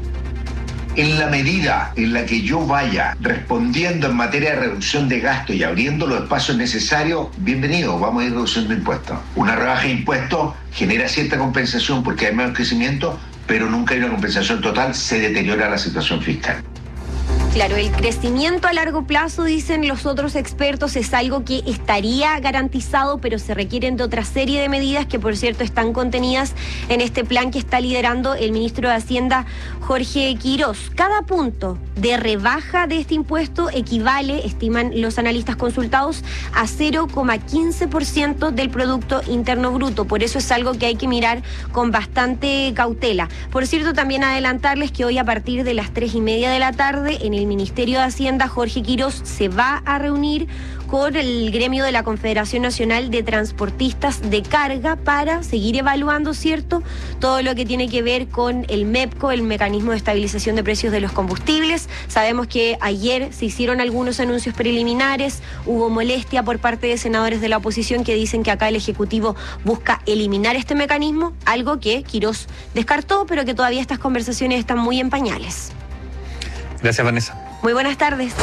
En la medida en la que yo vaya respondiendo en materia de reducción de gasto y abriendo los espacios necesarios, bienvenido, vamos a ir reduciendo impuestos. Una rebaja de impuestos genera cierta compensación porque hay menos crecimiento, pero nunca hay una compensación total, se deteriora la situación fiscal. Claro, el crecimiento a largo plazo, dicen los otros expertos, es algo que estaría garantizado, pero se requieren de otra serie de medidas que, por cierto, están contenidas en este plan que está liderando el ministro de Hacienda, Jorge Quirós. Cada punto de rebaja de este impuesto equivale, estiman los analistas consultados, a cero coma quince por ciento del Producto Interno Bruto. Por eso es algo que hay que mirar con bastante cautela. Por cierto, también adelantarles que hoy a partir de las tres y media de la tarde en el El Ministerio de Hacienda, Jorge Quirós se va a reunir con el gremio de la Confederación Nacional de Transportistas de Carga para seguir evaluando, ¿cierto?, todo lo que tiene que ver con el MEPCO, el Mecanismo de Estabilización de Precios de los Combustibles. Sabemos que ayer se hicieron algunos anuncios preliminares, hubo molestia por parte de senadores de la oposición que dicen que acá el Ejecutivo busca eliminar este mecanismo, algo que Quirós descartó, pero que todavía estas conversaciones están muy en pañales. Gracias, Vanessa. Muy buenas tardes.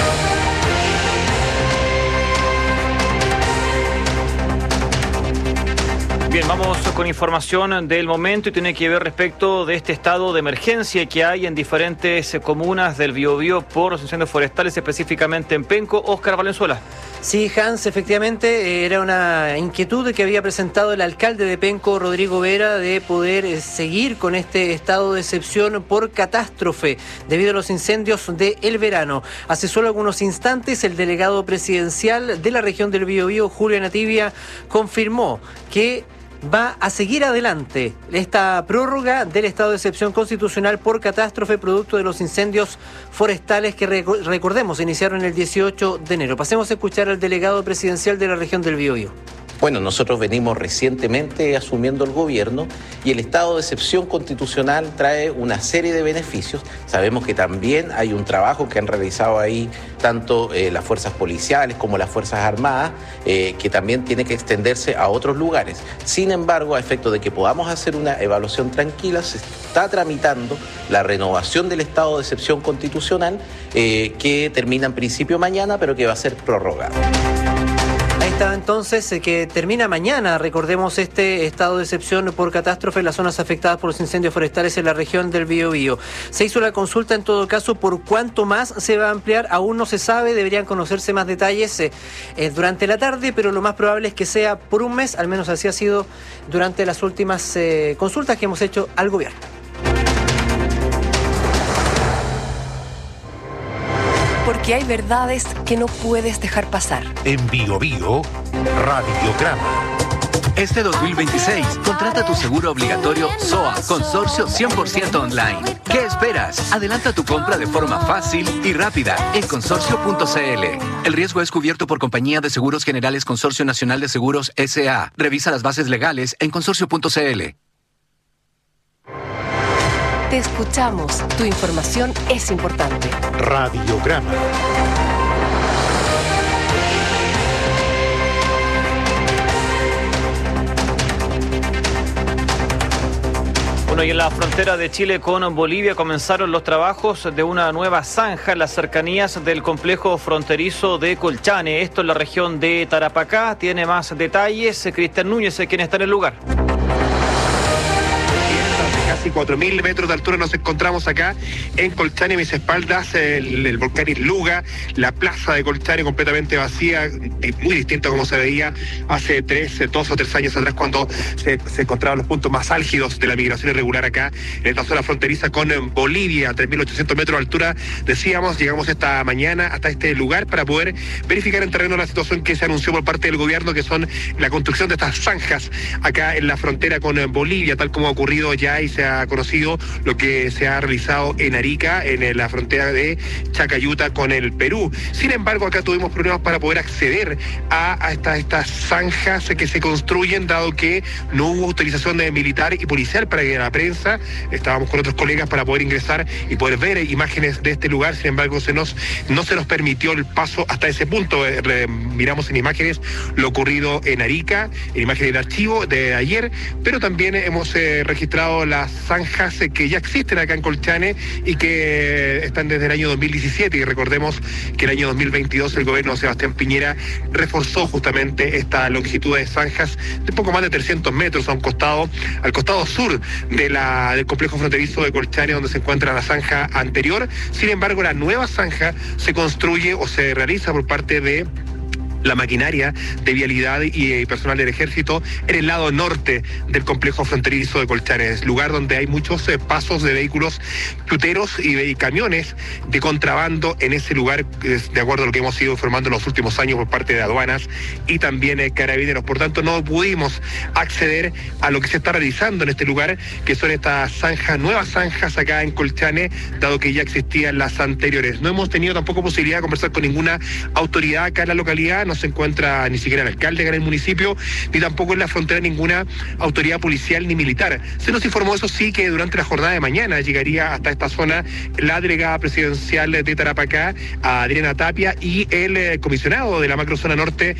Bien, vamos con información del momento y tiene que ver respecto de este estado de emergencia que hay en diferentes comunas del Biobío por los incendios forestales, específicamente en Penco. Óscar Valenzuela. Sí, Hans, efectivamente era una inquietud que había presentado el alcalde de Penco, Rodrigo Vera, de poder seguir con este estado de excepción por catástrofe debido a los incendios del verano. Hace solo algunos instantes el delegado presidencial de la región del Biobío, Julio Nativia, confirmó que va a seguir adelante esta prórroga del estado de excepción constitucional por catástrofe producto de los incendios forestales que, recordemos, iniciaron el dieciocho de enero. Pasemos a escuchar al delegado presidencial de la región del Biobío. Bueno, nosotros venimos recientemente asumiendo el gobierno y el estado de excepción constitucional trae una serie de beneficios. Sabemos que también hay un trabajo que han realizado ahí tanto eh, las fuerzas policiales como las fuerzas armadas, eh, que también tiene que extenderse a otros lugares. Sin embargo, a efecto de que podamos hacer una evaluación tranquila, se está tramitando la renovación del estado de excepción constitucional, eh, que termina en principio mañana, pero que va a ser prorrogado. A comentaba entonces eh, que termina mañana, recordemos, este estado de excepción por catástrofe en las zonas afectadas por los incendios forestales en la región del Biobío. Se hizo la consulta en todo caso por cuánto más se va a ampliar, aún no se sabe, deberían conocerse más detalles eh, eh, durante la tarde, pero lo más probable es que sea por un mes, al menos así ha sido durante las últimas eh, consultas que hemos hecho al gobierno. Porque hay verdades que no puedes dejar pasar. En Bio Bio, Radiograma. Este dos mil veintiséis, contrata tu seguro obligatorio S O A Consorcio cien por ciento online. ¿Qué esperas? Adelanta tu compra de forma fácil y rápida en consorcio punto c l. El riesgo es cubierto por Compañía de Seguros Generales Consorcio Nacional de Seguros S A. Revisa las bases legales en consorcio punto c l. Te escuchamos. Tu información es importante. Radiograma. Bueno, y en la frontera de Chile con Bolivia comenzaron los trabajos de una nueva zanja en las cercanías del complejo fronterizo de Colchane. Esto en la región de Tarapacá. Tiene más detalles Cristian Núñez, quien está en el lugar. Casi cuatro mil metros de altura nos encontramos acá en Colchane, a mis espaldas el, el volcán Isluga, la plaza de Colchane completamente vacía, muy distinto a como se veía hace tres, dos o tres años atrás cuando se, se encontraban los puntos más álgidos de la migración irregular acá en esta zona fronteriza con Bolivia, a tres mil ochocientos metros de altura. Decíamos, llegamos esta mañana hasta este lugar para poder verificar en terreno la situación que se anunció por parte del gobierno, que son la construcción de estas zanjas acá en la frontera con Bolivia, tal como ha ocurrido ya y se ha conocido lo que se ha realizado en Arica, en la frontera de Chacayuta con el Perú. Sin embargo, acá tuvimos problemas para poder acceder a, a esta, estas zanjas que se construyen, dado que no hubo autorización de militar y policial para que la prensa, estábamos con otros colegas para poder ingresar y poder ver imágenes de este lugar. Sin embargo, se nos, no se nos permitió el paso hasta ese punto. Eh, miramos en imágenes lo ocurrido en Arica, en imágenes de archivo de ayer, pero también hemos eh, registrado las zanjas que ya existen acá en Colchane y que están desde el año dos mil diecisiete, y recordemos que el año dos mil veintidós el gobierno de Sebastián Piñera reforzó justamente esta longitud de zanjas de poco más de trescientos metros a un costado, al costado sur de la, del complejo fronterizo de Colchane, donde se encuentra la zanja anterior. Sin embargo, la nueva zanja se construye o se realiza por parte de la maquinaria de vialidad y personal del ejército en el lado norte del complejo fronterizo de Colchane, es lugar donde hay muchos eh, pasos de vehículos tuteros y, y camiones de contrabando en ese lugar, eh, de acuerdo a lo que hemos ido informando en los últimos años por parte de aduanas y también eh, carabineros. Por tanto, no pudimos acceder a lo que se está realizando en este lugar, que son estas zanjas, nuevas zanjas acá en Colchane, dado que ya existían las anteriores. No hemos tenido tampoco posibilidad de conversar con ninguna autoridad acá en la localidad. No se encuentra ni siquiera el alcalde acá en el municipio, ni tampoco en la frontera ninguna autoridad policial ni militar. Se nos informó, eso sí, que durante la jornada de mañana llegaría hasta esta zona la delegada presidencial de Tarapacá, Adriana Tapia, y el eh, comisionado de la macrozona norte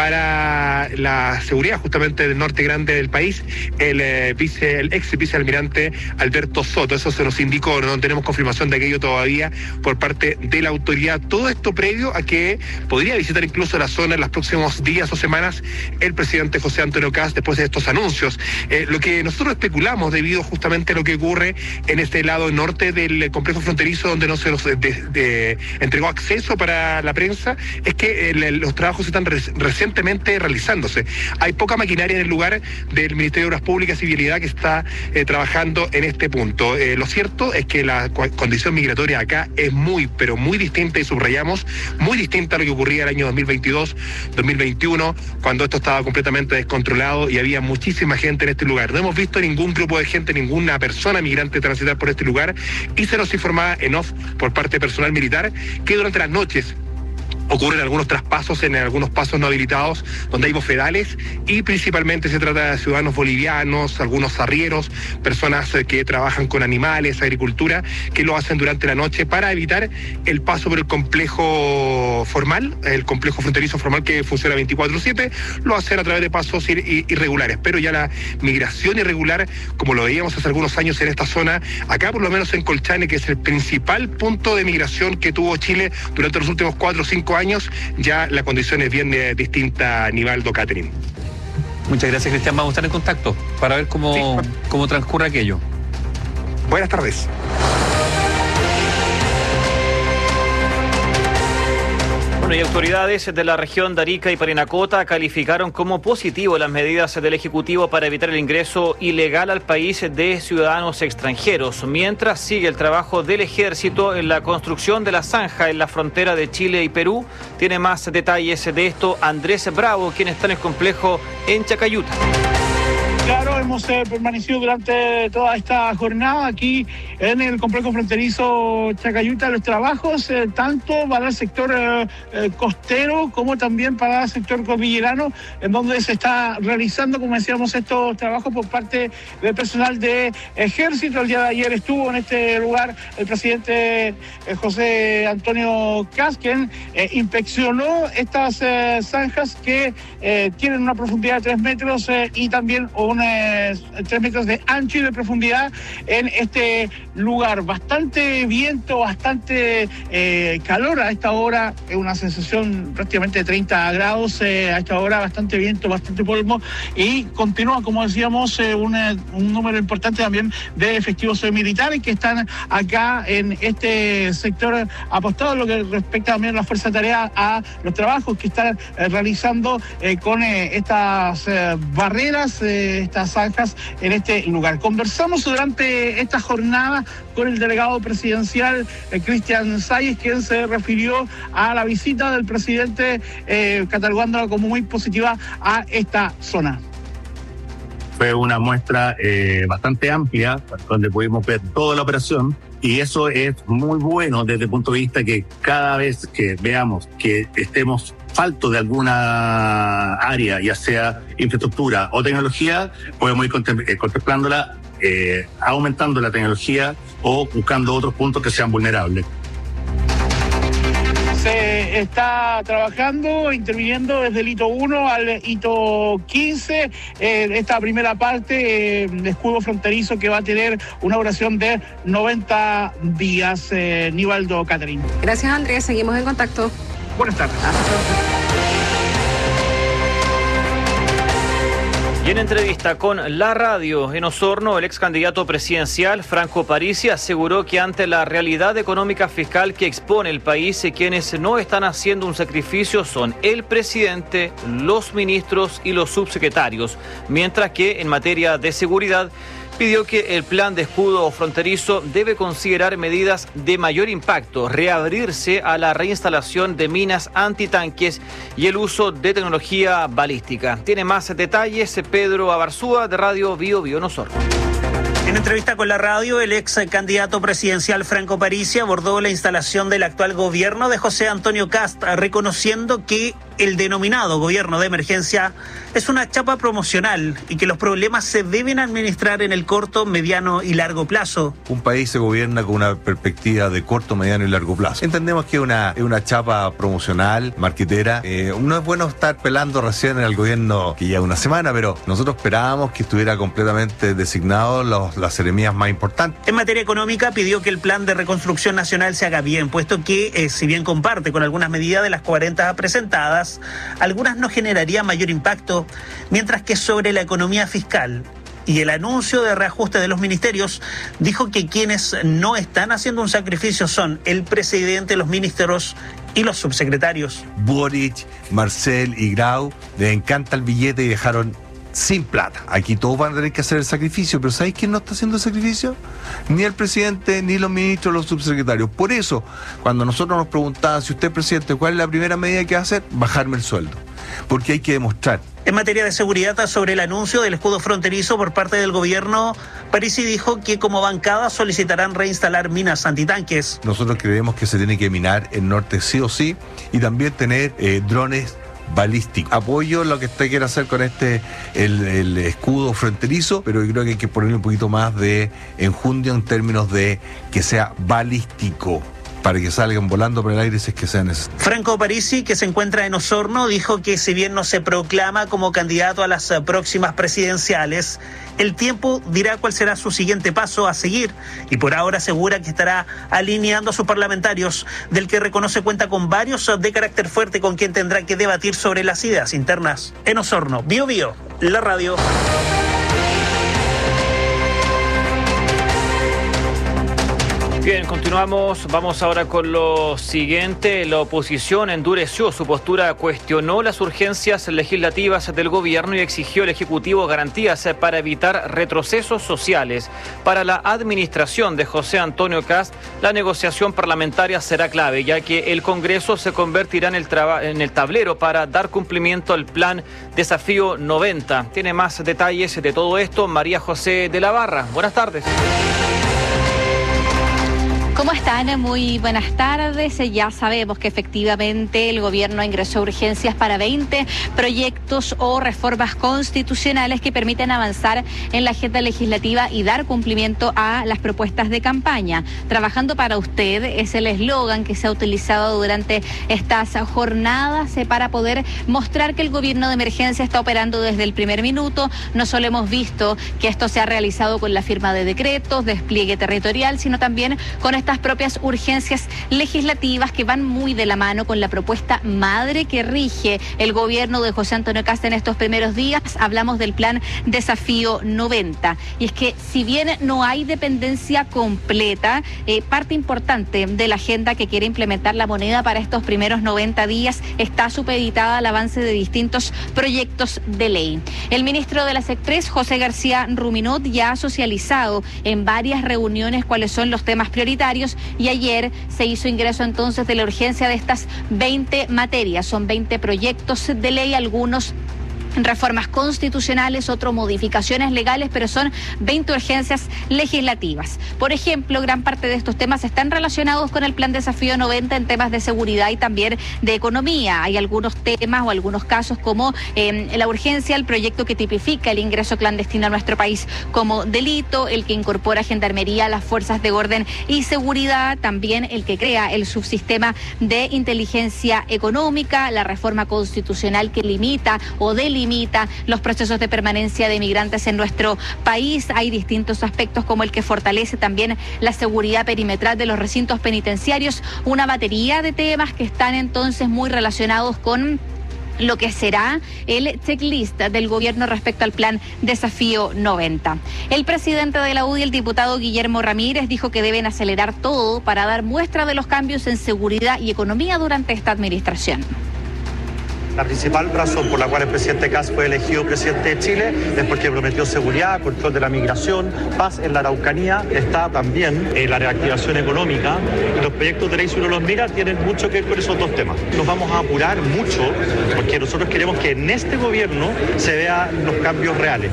para la seguridad justamente del norte grande del país, el, eh, vice, el ex vicealmirante Alberto Soto. Eso se nos indicó, no tenemos confirmación de aquello todavía por parte de la autoridad. Todo esto previo a que podría visitar incluso la zona en los próximos días o semanas el presidente José Antonio Kast después de estos anuncios. Eh, lo que nosotros especulamos debido justamente a lo que ocurre en este lado norte del complejo fronterizo, donde no se nos de, de, de, entregó acceso para la prensa, es que eh, los trabajos están re recientemente realizándose. Hay poca maquinaria en el lugar del Ministerio de Obras Públicas y Vialidad que está eh, trabajando en este punto. Eh, lo cierto es que la condición migratoria acá es muy, pero muy distinta, y subrayamos, muy distinta a lo que ocurría el año dos mil veintidós, dos mil veintiuno, cuando esto estaba completamente descontrolado y había muchísima gente en este lugar. No hemos visto ningún grupo de gente, ninguna persona migrante transitar por este lugar, y se nos informaba en off por parte de personal militar que durante las noches ocurren algunos traspasos en algunos pasos no habilitados donde hay bofedales, y principalmente se trata de ciudadanos bolivianos, algunos arrieros, personas que trabajan con animales, agricultura, que lo hacen durante la noche para evitar el paso por el complejo formal, el complejo fronterizo formal que funciona veinticuatro siete, lo hacen a través de pasos ir, ir, irregulares. Pero ya la migración irregular, como lo veíamos hace algunos años en esta zona, acá por lo menos en Colchane, que es el principal punto de migración que tuvo Chile durante los últimos cuatro o cinco años, años, ya la condición es bien eh, distinta, Nivaldo, Catherine. Muchas gracias, Cristian. Vamos a estar en contacto para ver cómo, sí. cómo transcurre aquello. Buenas tardes. Bueno, y autoridades de la región de Arica y Parinacota calificaron como positivo las medidas del Ejecutivo para evitar el ingreso ilegal al país de ciudadanos extranjeros, mientras sigue el trabajo del Ejército en la construcción de la zanja en la frontera de Chile y Perú. Tiene más detalles de esto Andrés Bravo, quien está en el complejo en Chacayuta. Claro, hemos eh, permanecido durante toda esta jornada aquí en el complejo fronterizo Chacayuta. Los trabajos, eh, tanto para el sector eh, eh, costero como también para el sector cordillerano, en donde se está realizando, como decíamos, estos trabajos por parte del personal de Ejército. El día de ayer estuvo en este lugar el presidente eh, José Antonio Kast, quien eh, inspeccionó estas eh, zanjas que eh, tienen una profundidad de tres metros eh, y también una tres metros de ancho y de profundidad en este lugar. Bastante viento, bastante eh, calor a esta hora, es una sensación prácticamente de treinta grados eh, a esta hora, bastante viento, bastante polvo, y continúa, como decíamos, eh, una, un número importante también de efectivos militares que están acá en este sector apostado, lo que respecta también a la fuerza de tarea, a los trabajos que están eh, realizando eh, con eh, estas eh, barreras, eh, estas zanjas en este lugar. Conversamos durante esta jornada con el delegado presidencial eh, Cristian Salles, quien se refirió a la visita del presidente, eh, catalogándola como muy positiva a esta zona. Fue una muestra eh, bastante amplia, donde pudimos ver toda la operación, y eso es muy bueno desde el punto de vista que cada vez que veamos que estemos falto de alguna área, ya sea infraestructura o tecnología, podemos ir contemplándola, eh, aumentando la tecnología o buscando otros puntos que sean vulnerables. Se está trabajando, interviniendo desde el hito uno al hito quince, eh, esta primera parte eh, de escudo fronterizo que va a tener una duración de noventa días. Eh, Nivaldo, Catherine. Gracias, Andrés. Seguimos en contacto. Buenas tardes. Y en entrevista con La Radio en Osorno, el ex candidato presidencial Franco Parisi aseguró que ante la realidad económica fiscal que expone el país, quienes no están haciendo un sacrificio son el presidente, los ministros y los subsecretarios, mientras que en materia de seguridad pidió que el plan de escudo fronterizo debe considerar medidas de mayor impacto, reabrirse a la reinstalación de minas antitanques y el uso de tecnología balística. Tiene más detalles Pedro Abarzúa de Radio Bio Bio Osorno. En entrevista con La Radio, el ex candidato presidencial Franco Parisi abordó la instalación del actual gobierno de José Antonio Kast, reconociendo que el denominado gobierno de emergencia es una chapa promocional y que los problemas se deben administrar en el corto, mediano y largo plazo. Un país se gobierna con una perspectiva de corto, mediano y largo plazo. Entendemos que es una, es una chapa promocional, marquetera. Eh, no es bueno estar pelando recién en el gobierno que lleva una semana, pero nosotros esperábamos que estuviera completamente designado los, las seremías más importantes. En materia económica, pidió que el plan de reconstrucción nacional se haga bien, puesto que, eh, si bien comparte con algunas medidas de las cuarenta presentadas, algunas no generarían mayor impacto, mientras que sobre la economía fiscal y el anuncio de reajuste de los ministerios, dijo que quienes no están haciendo un sacrificio son el presidente, los ministros y los subsecretarios. Boric, Marcel y Grau les encanta el billete y dejaron sin plata. Aquí todos van a tener que hacer el sacrificio, pero ¿sabéis quién no está haciendo el sacrificio? Ni el presidente, ni los ministros, los subsecretarios. Por eso, cuando nosotros nos preguntaban, si usted, presidente, ¿cuál es la primera medida que va a hacer? Bajarme el sueldo. Porque hay que demostrar. En materia de seguridad, sobre el anuncio del escudo fronterizo por parte del gobierno, Parisi dijo que como bancada solicitarán reinstalar minas antitanques. Nosotros creemos que se tiene que minar el norte sí o sí, y también tener eh, drones balístico. Apoyo lo que usted quiere hacer con este el, el escudo fronterizo, pero yo creo que hay que ponerle un poquito más de enjundia en términos de que sea balístico. para que salgan volando por el aire si es que sea necesario. Franco Parisi, que se encuentra en Osorno, dijo que si bien no se proclama como candidato a las próximas presidenciales, el tiempo dirá cuál será su siguiente paso a seguir y por ahora asegura que estará alineando a sus parlamentarios, del que reconoce cuenta con varios de carácter fuerte con quien tendrá que debatir sobre las ideas internas. En Osorno, Bio Bio, la radio. Bien, continuamos. Vamos ahora con lo siguiente. La oposición endureció su postura, cuestionó las urgencias legislativas del gobierno y exigió al Ejecutivo garantías para evitar retrocesos sociales. Para la administración de José Antonio Kast, la negociación parlamentaria será clave, ya que el Congreso se convertirá en el, traba- en el tablero para dar cumplimiento al plan Desafío noventa. Tiene más detalles de todo esto María José de la Barra. Buenas tardes. ¿Cómo están? Muy buenas tardes. Ya sabemos que efectivamente el gobierno ingresó urgencias para veinte proyectos o reformas constitucionales que permiten avanzar en la agenda legislativa y dar cumplimiento a las propuestas de campaña. Trabajando para usted es el eslogan que se ha utilizado durante estas jornadas para poder mostrar que el gobierno de emergencia está operando desde el primer minuto. No solo hemos visto que esto se ha realizado con la firma de decretos, despliegue territorial, sino también con estas propias urgencias legislativas que van muy de la mano con la propuesta madre que rige el gobierno de José Antonio Kast en estos primeros días. Hablamos del plan Desafío noventa. Y es que si bien no hay dependencia completa, eh, parte importante de la agenda que quiere implementar la moneda para estos primeros noventa días está supeditada al avance de distintos proyectos de ley. El ministro de la SECTRES, José García Ruminot, ya ha socializado en varias reuniones cuáles son los temas prioritarios y ayer se hizo ingreso entonces de la urgencia de estas veinte materias. Son veinte proyectos de ley, algunos reformas constitucionales, otras modificaciones legales, pero son veinte urgencias legislativas. Por ejemplo, gran parte de estos temas están relacionados con el plan Desafío noventa en temas de seguridad y también de economía. Hay algunos temas o algunos casos como eh, la urgencia, el proyecto que tipifica el ingreso clandestino a nuestro país como delito, el que incorpora gendarmería a las fuerzas de orden y seguridad, también el que crea el subsistema de inteligencia económica, la reforma constitucional que limita o delimita limita los procesos de permanencia de migrantes en nuestro país. Hay distintos aspectos como el que fortalece también la seguridad perimetral de los recintos penitenciarios, una batería de temas que están entonces muy relacionados con lo que será el checklist del gobierno respecto al plan Desafío noventa. El presidente de la U D I, el diputado Guillermo Ramírez, dijo que deben acelerar todo para dar muestra de los cambios en seguridad y economía durante esta administración. La principal razón por la cual el presidente Kast fue elegido presidente de Chile es porque prometió seguridad, control de la migración, paz en la Araucanía. Está también eh, la reactivación económica. Y los proyectos de ley, si uno los mira, tienen mucho que ver con esos dos temas. Nos vamos a apurar mucho porque nosotros queremos que en este gobierno se vean los cambios reales.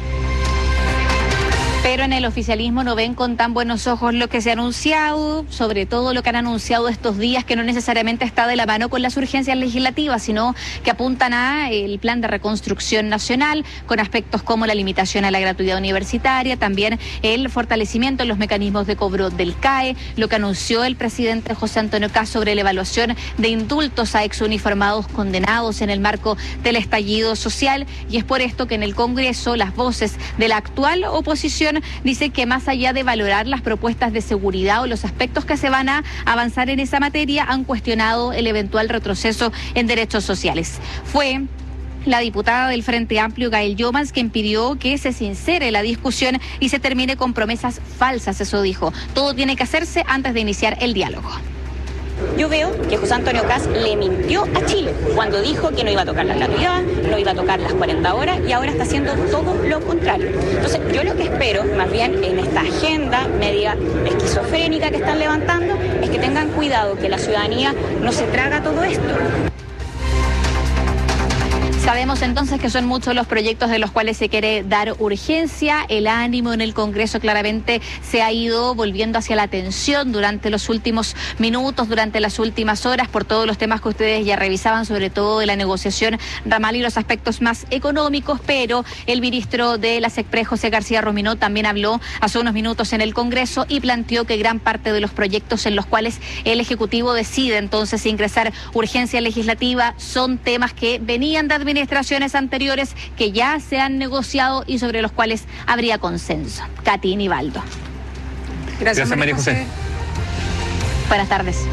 Pero en el oficialismo no ven con tan buenos ojos lo que se ha anunciado, sobre todo lo que han anunciado estos días, que no necesariamente está de la mano con las urgencias legislativas, sino que apuntan a el plan de reconstrucción nacional, con aspectos como la limitación a la gratuidad universitaria, también el fortalecimiento en los mecanismos de cobro del C A E, lo que anunció el presidente José Antonio Kast sobre la evaluación de indultos a exuniformados condenados en el marco del estallido social, y es por esto que en el Congreso las voces de la actual oposición dice que más allá de valorar las propuestas de seguridad o los aspectos que se van a avanzar en esa materia, han cuestionado el eventual retroceso en derechos sociales. Fue la diputada del Frente Amplio, Gael Yomans, quien pidió que se sincere la discusión y se termine con promesas falsas, eso dijo. Todo tiene que hacerse antes de iniciar el diálogo. Yo veo que José Antonio Kast le mintió a Chile cuando dijo que no iba a tocar la gratuidad, no iba a tocar las cuarenta horas y ahora está haciendo todo lo contrario. Entonces, yo lo que espero, más bien en esta agenda media esquizofrénica que están levantando, es que tengan cuidado, que la ciudadanía no se traga todo esto. Sabemos entonces que son muchos los proyectos de los cuales se quiere dar urgencia. El ánimo en el Congreso claramente se ha ido volviendo hacia la tensión durante los últimos minutos, durante las últimas horas, por todos los temas que ustedes ya revisaban, sobre todo de la negociación ramal y los aspectos más económicos, pero el ministro de la SECPRES, José García Rominó, también habló hace unos minutos en el Congreso y planteó que gran parte de los proyectos en los cuales el Ejecutivo decide entonces ingresar urgencia legislativa son temas que venían de administraciones anteriores, que ya se han negociado y sobre los cuales habría consenso. Katy Nivaldo. Gracias, Gracias María José. José. Buenas tardes.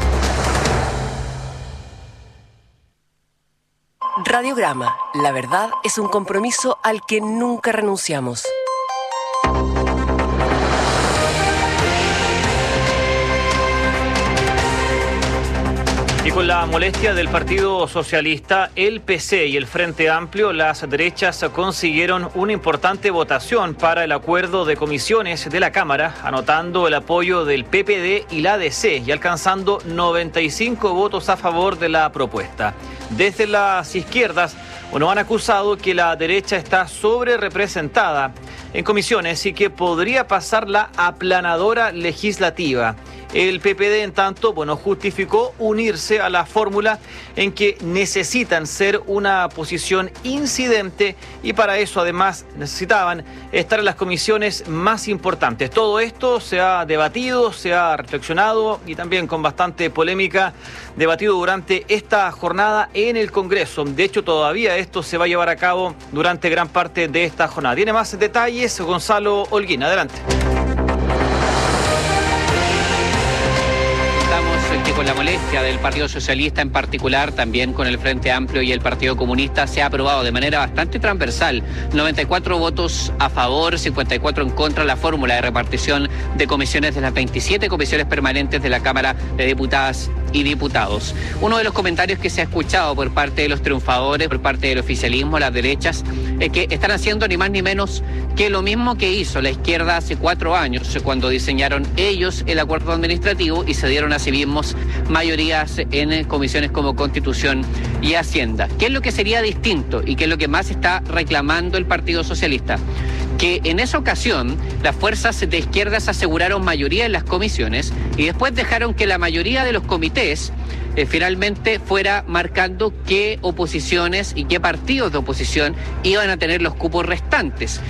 Radiograma, la verdad es un compromiso al que nunca renunciamos. Y con la molestia del Partido Socialista, el P C y el Frente Amplio, las derechas consiguieron una importante votación para el acuerdo de comisiones de la Cámara, anotando el apoyo del P P D y la A D C y alcanzando noventa y cinco votos a favor de la propuesta. Desde las izquierdas, bueno, han acusado que la derecha está sobre representada en comisiones y que podría pasar la aplanadora legislativa. El P P D, en tanto, bueno, justificó unirse a la fórmula en que necesitan ser una posición incidente y para eso además necesitaban estar en las comisiones más importantes. Todo esto se ha debatido, se ha reflexionado y también con bastante polémica debatido durante esta jornada en el Congreso. De hecho, todavía esto se va a llevar a cabo durante gran parte de esta jornada. Tiene más detalles Gonzalo Holguín. Adelante. Que con la molestia del Partido Socialista en particular, también con el Frente Amplio y el Partido Comunista, se ha aprobado de manera bastante transversal, noventa y cuatro votos a favor, cincuenta y cuatro en contra, la fórmula de repartición de comisiones de las veintisiete comisiones permanentes de la Cámara de Diputadas y Diputados. Uno de los comentarios que se ha escuchado por parte de los triunfadores, por parte del oficialismo, las derechas, es que están haciendo ni más ni menos que lo mismo que hizo la izquierda hace cuatro años, cuando diseñaron ellos el acuerdo administrativo y se dieron a sí mismos mayorías en comisiones como Constitución y Hacienda. ¿Qué es lo que sería distinto y qué es lo que más está reclamando el Partido Socialista? Que en esa ocasión las fuerzas de izquierdas aseguraron mayoría en las comisiones y después dejaron que la mayoría de los comités eh, finalmente fuera marcando qué oposiciones y qué partidos de oposición iban a tener los cupos restantes.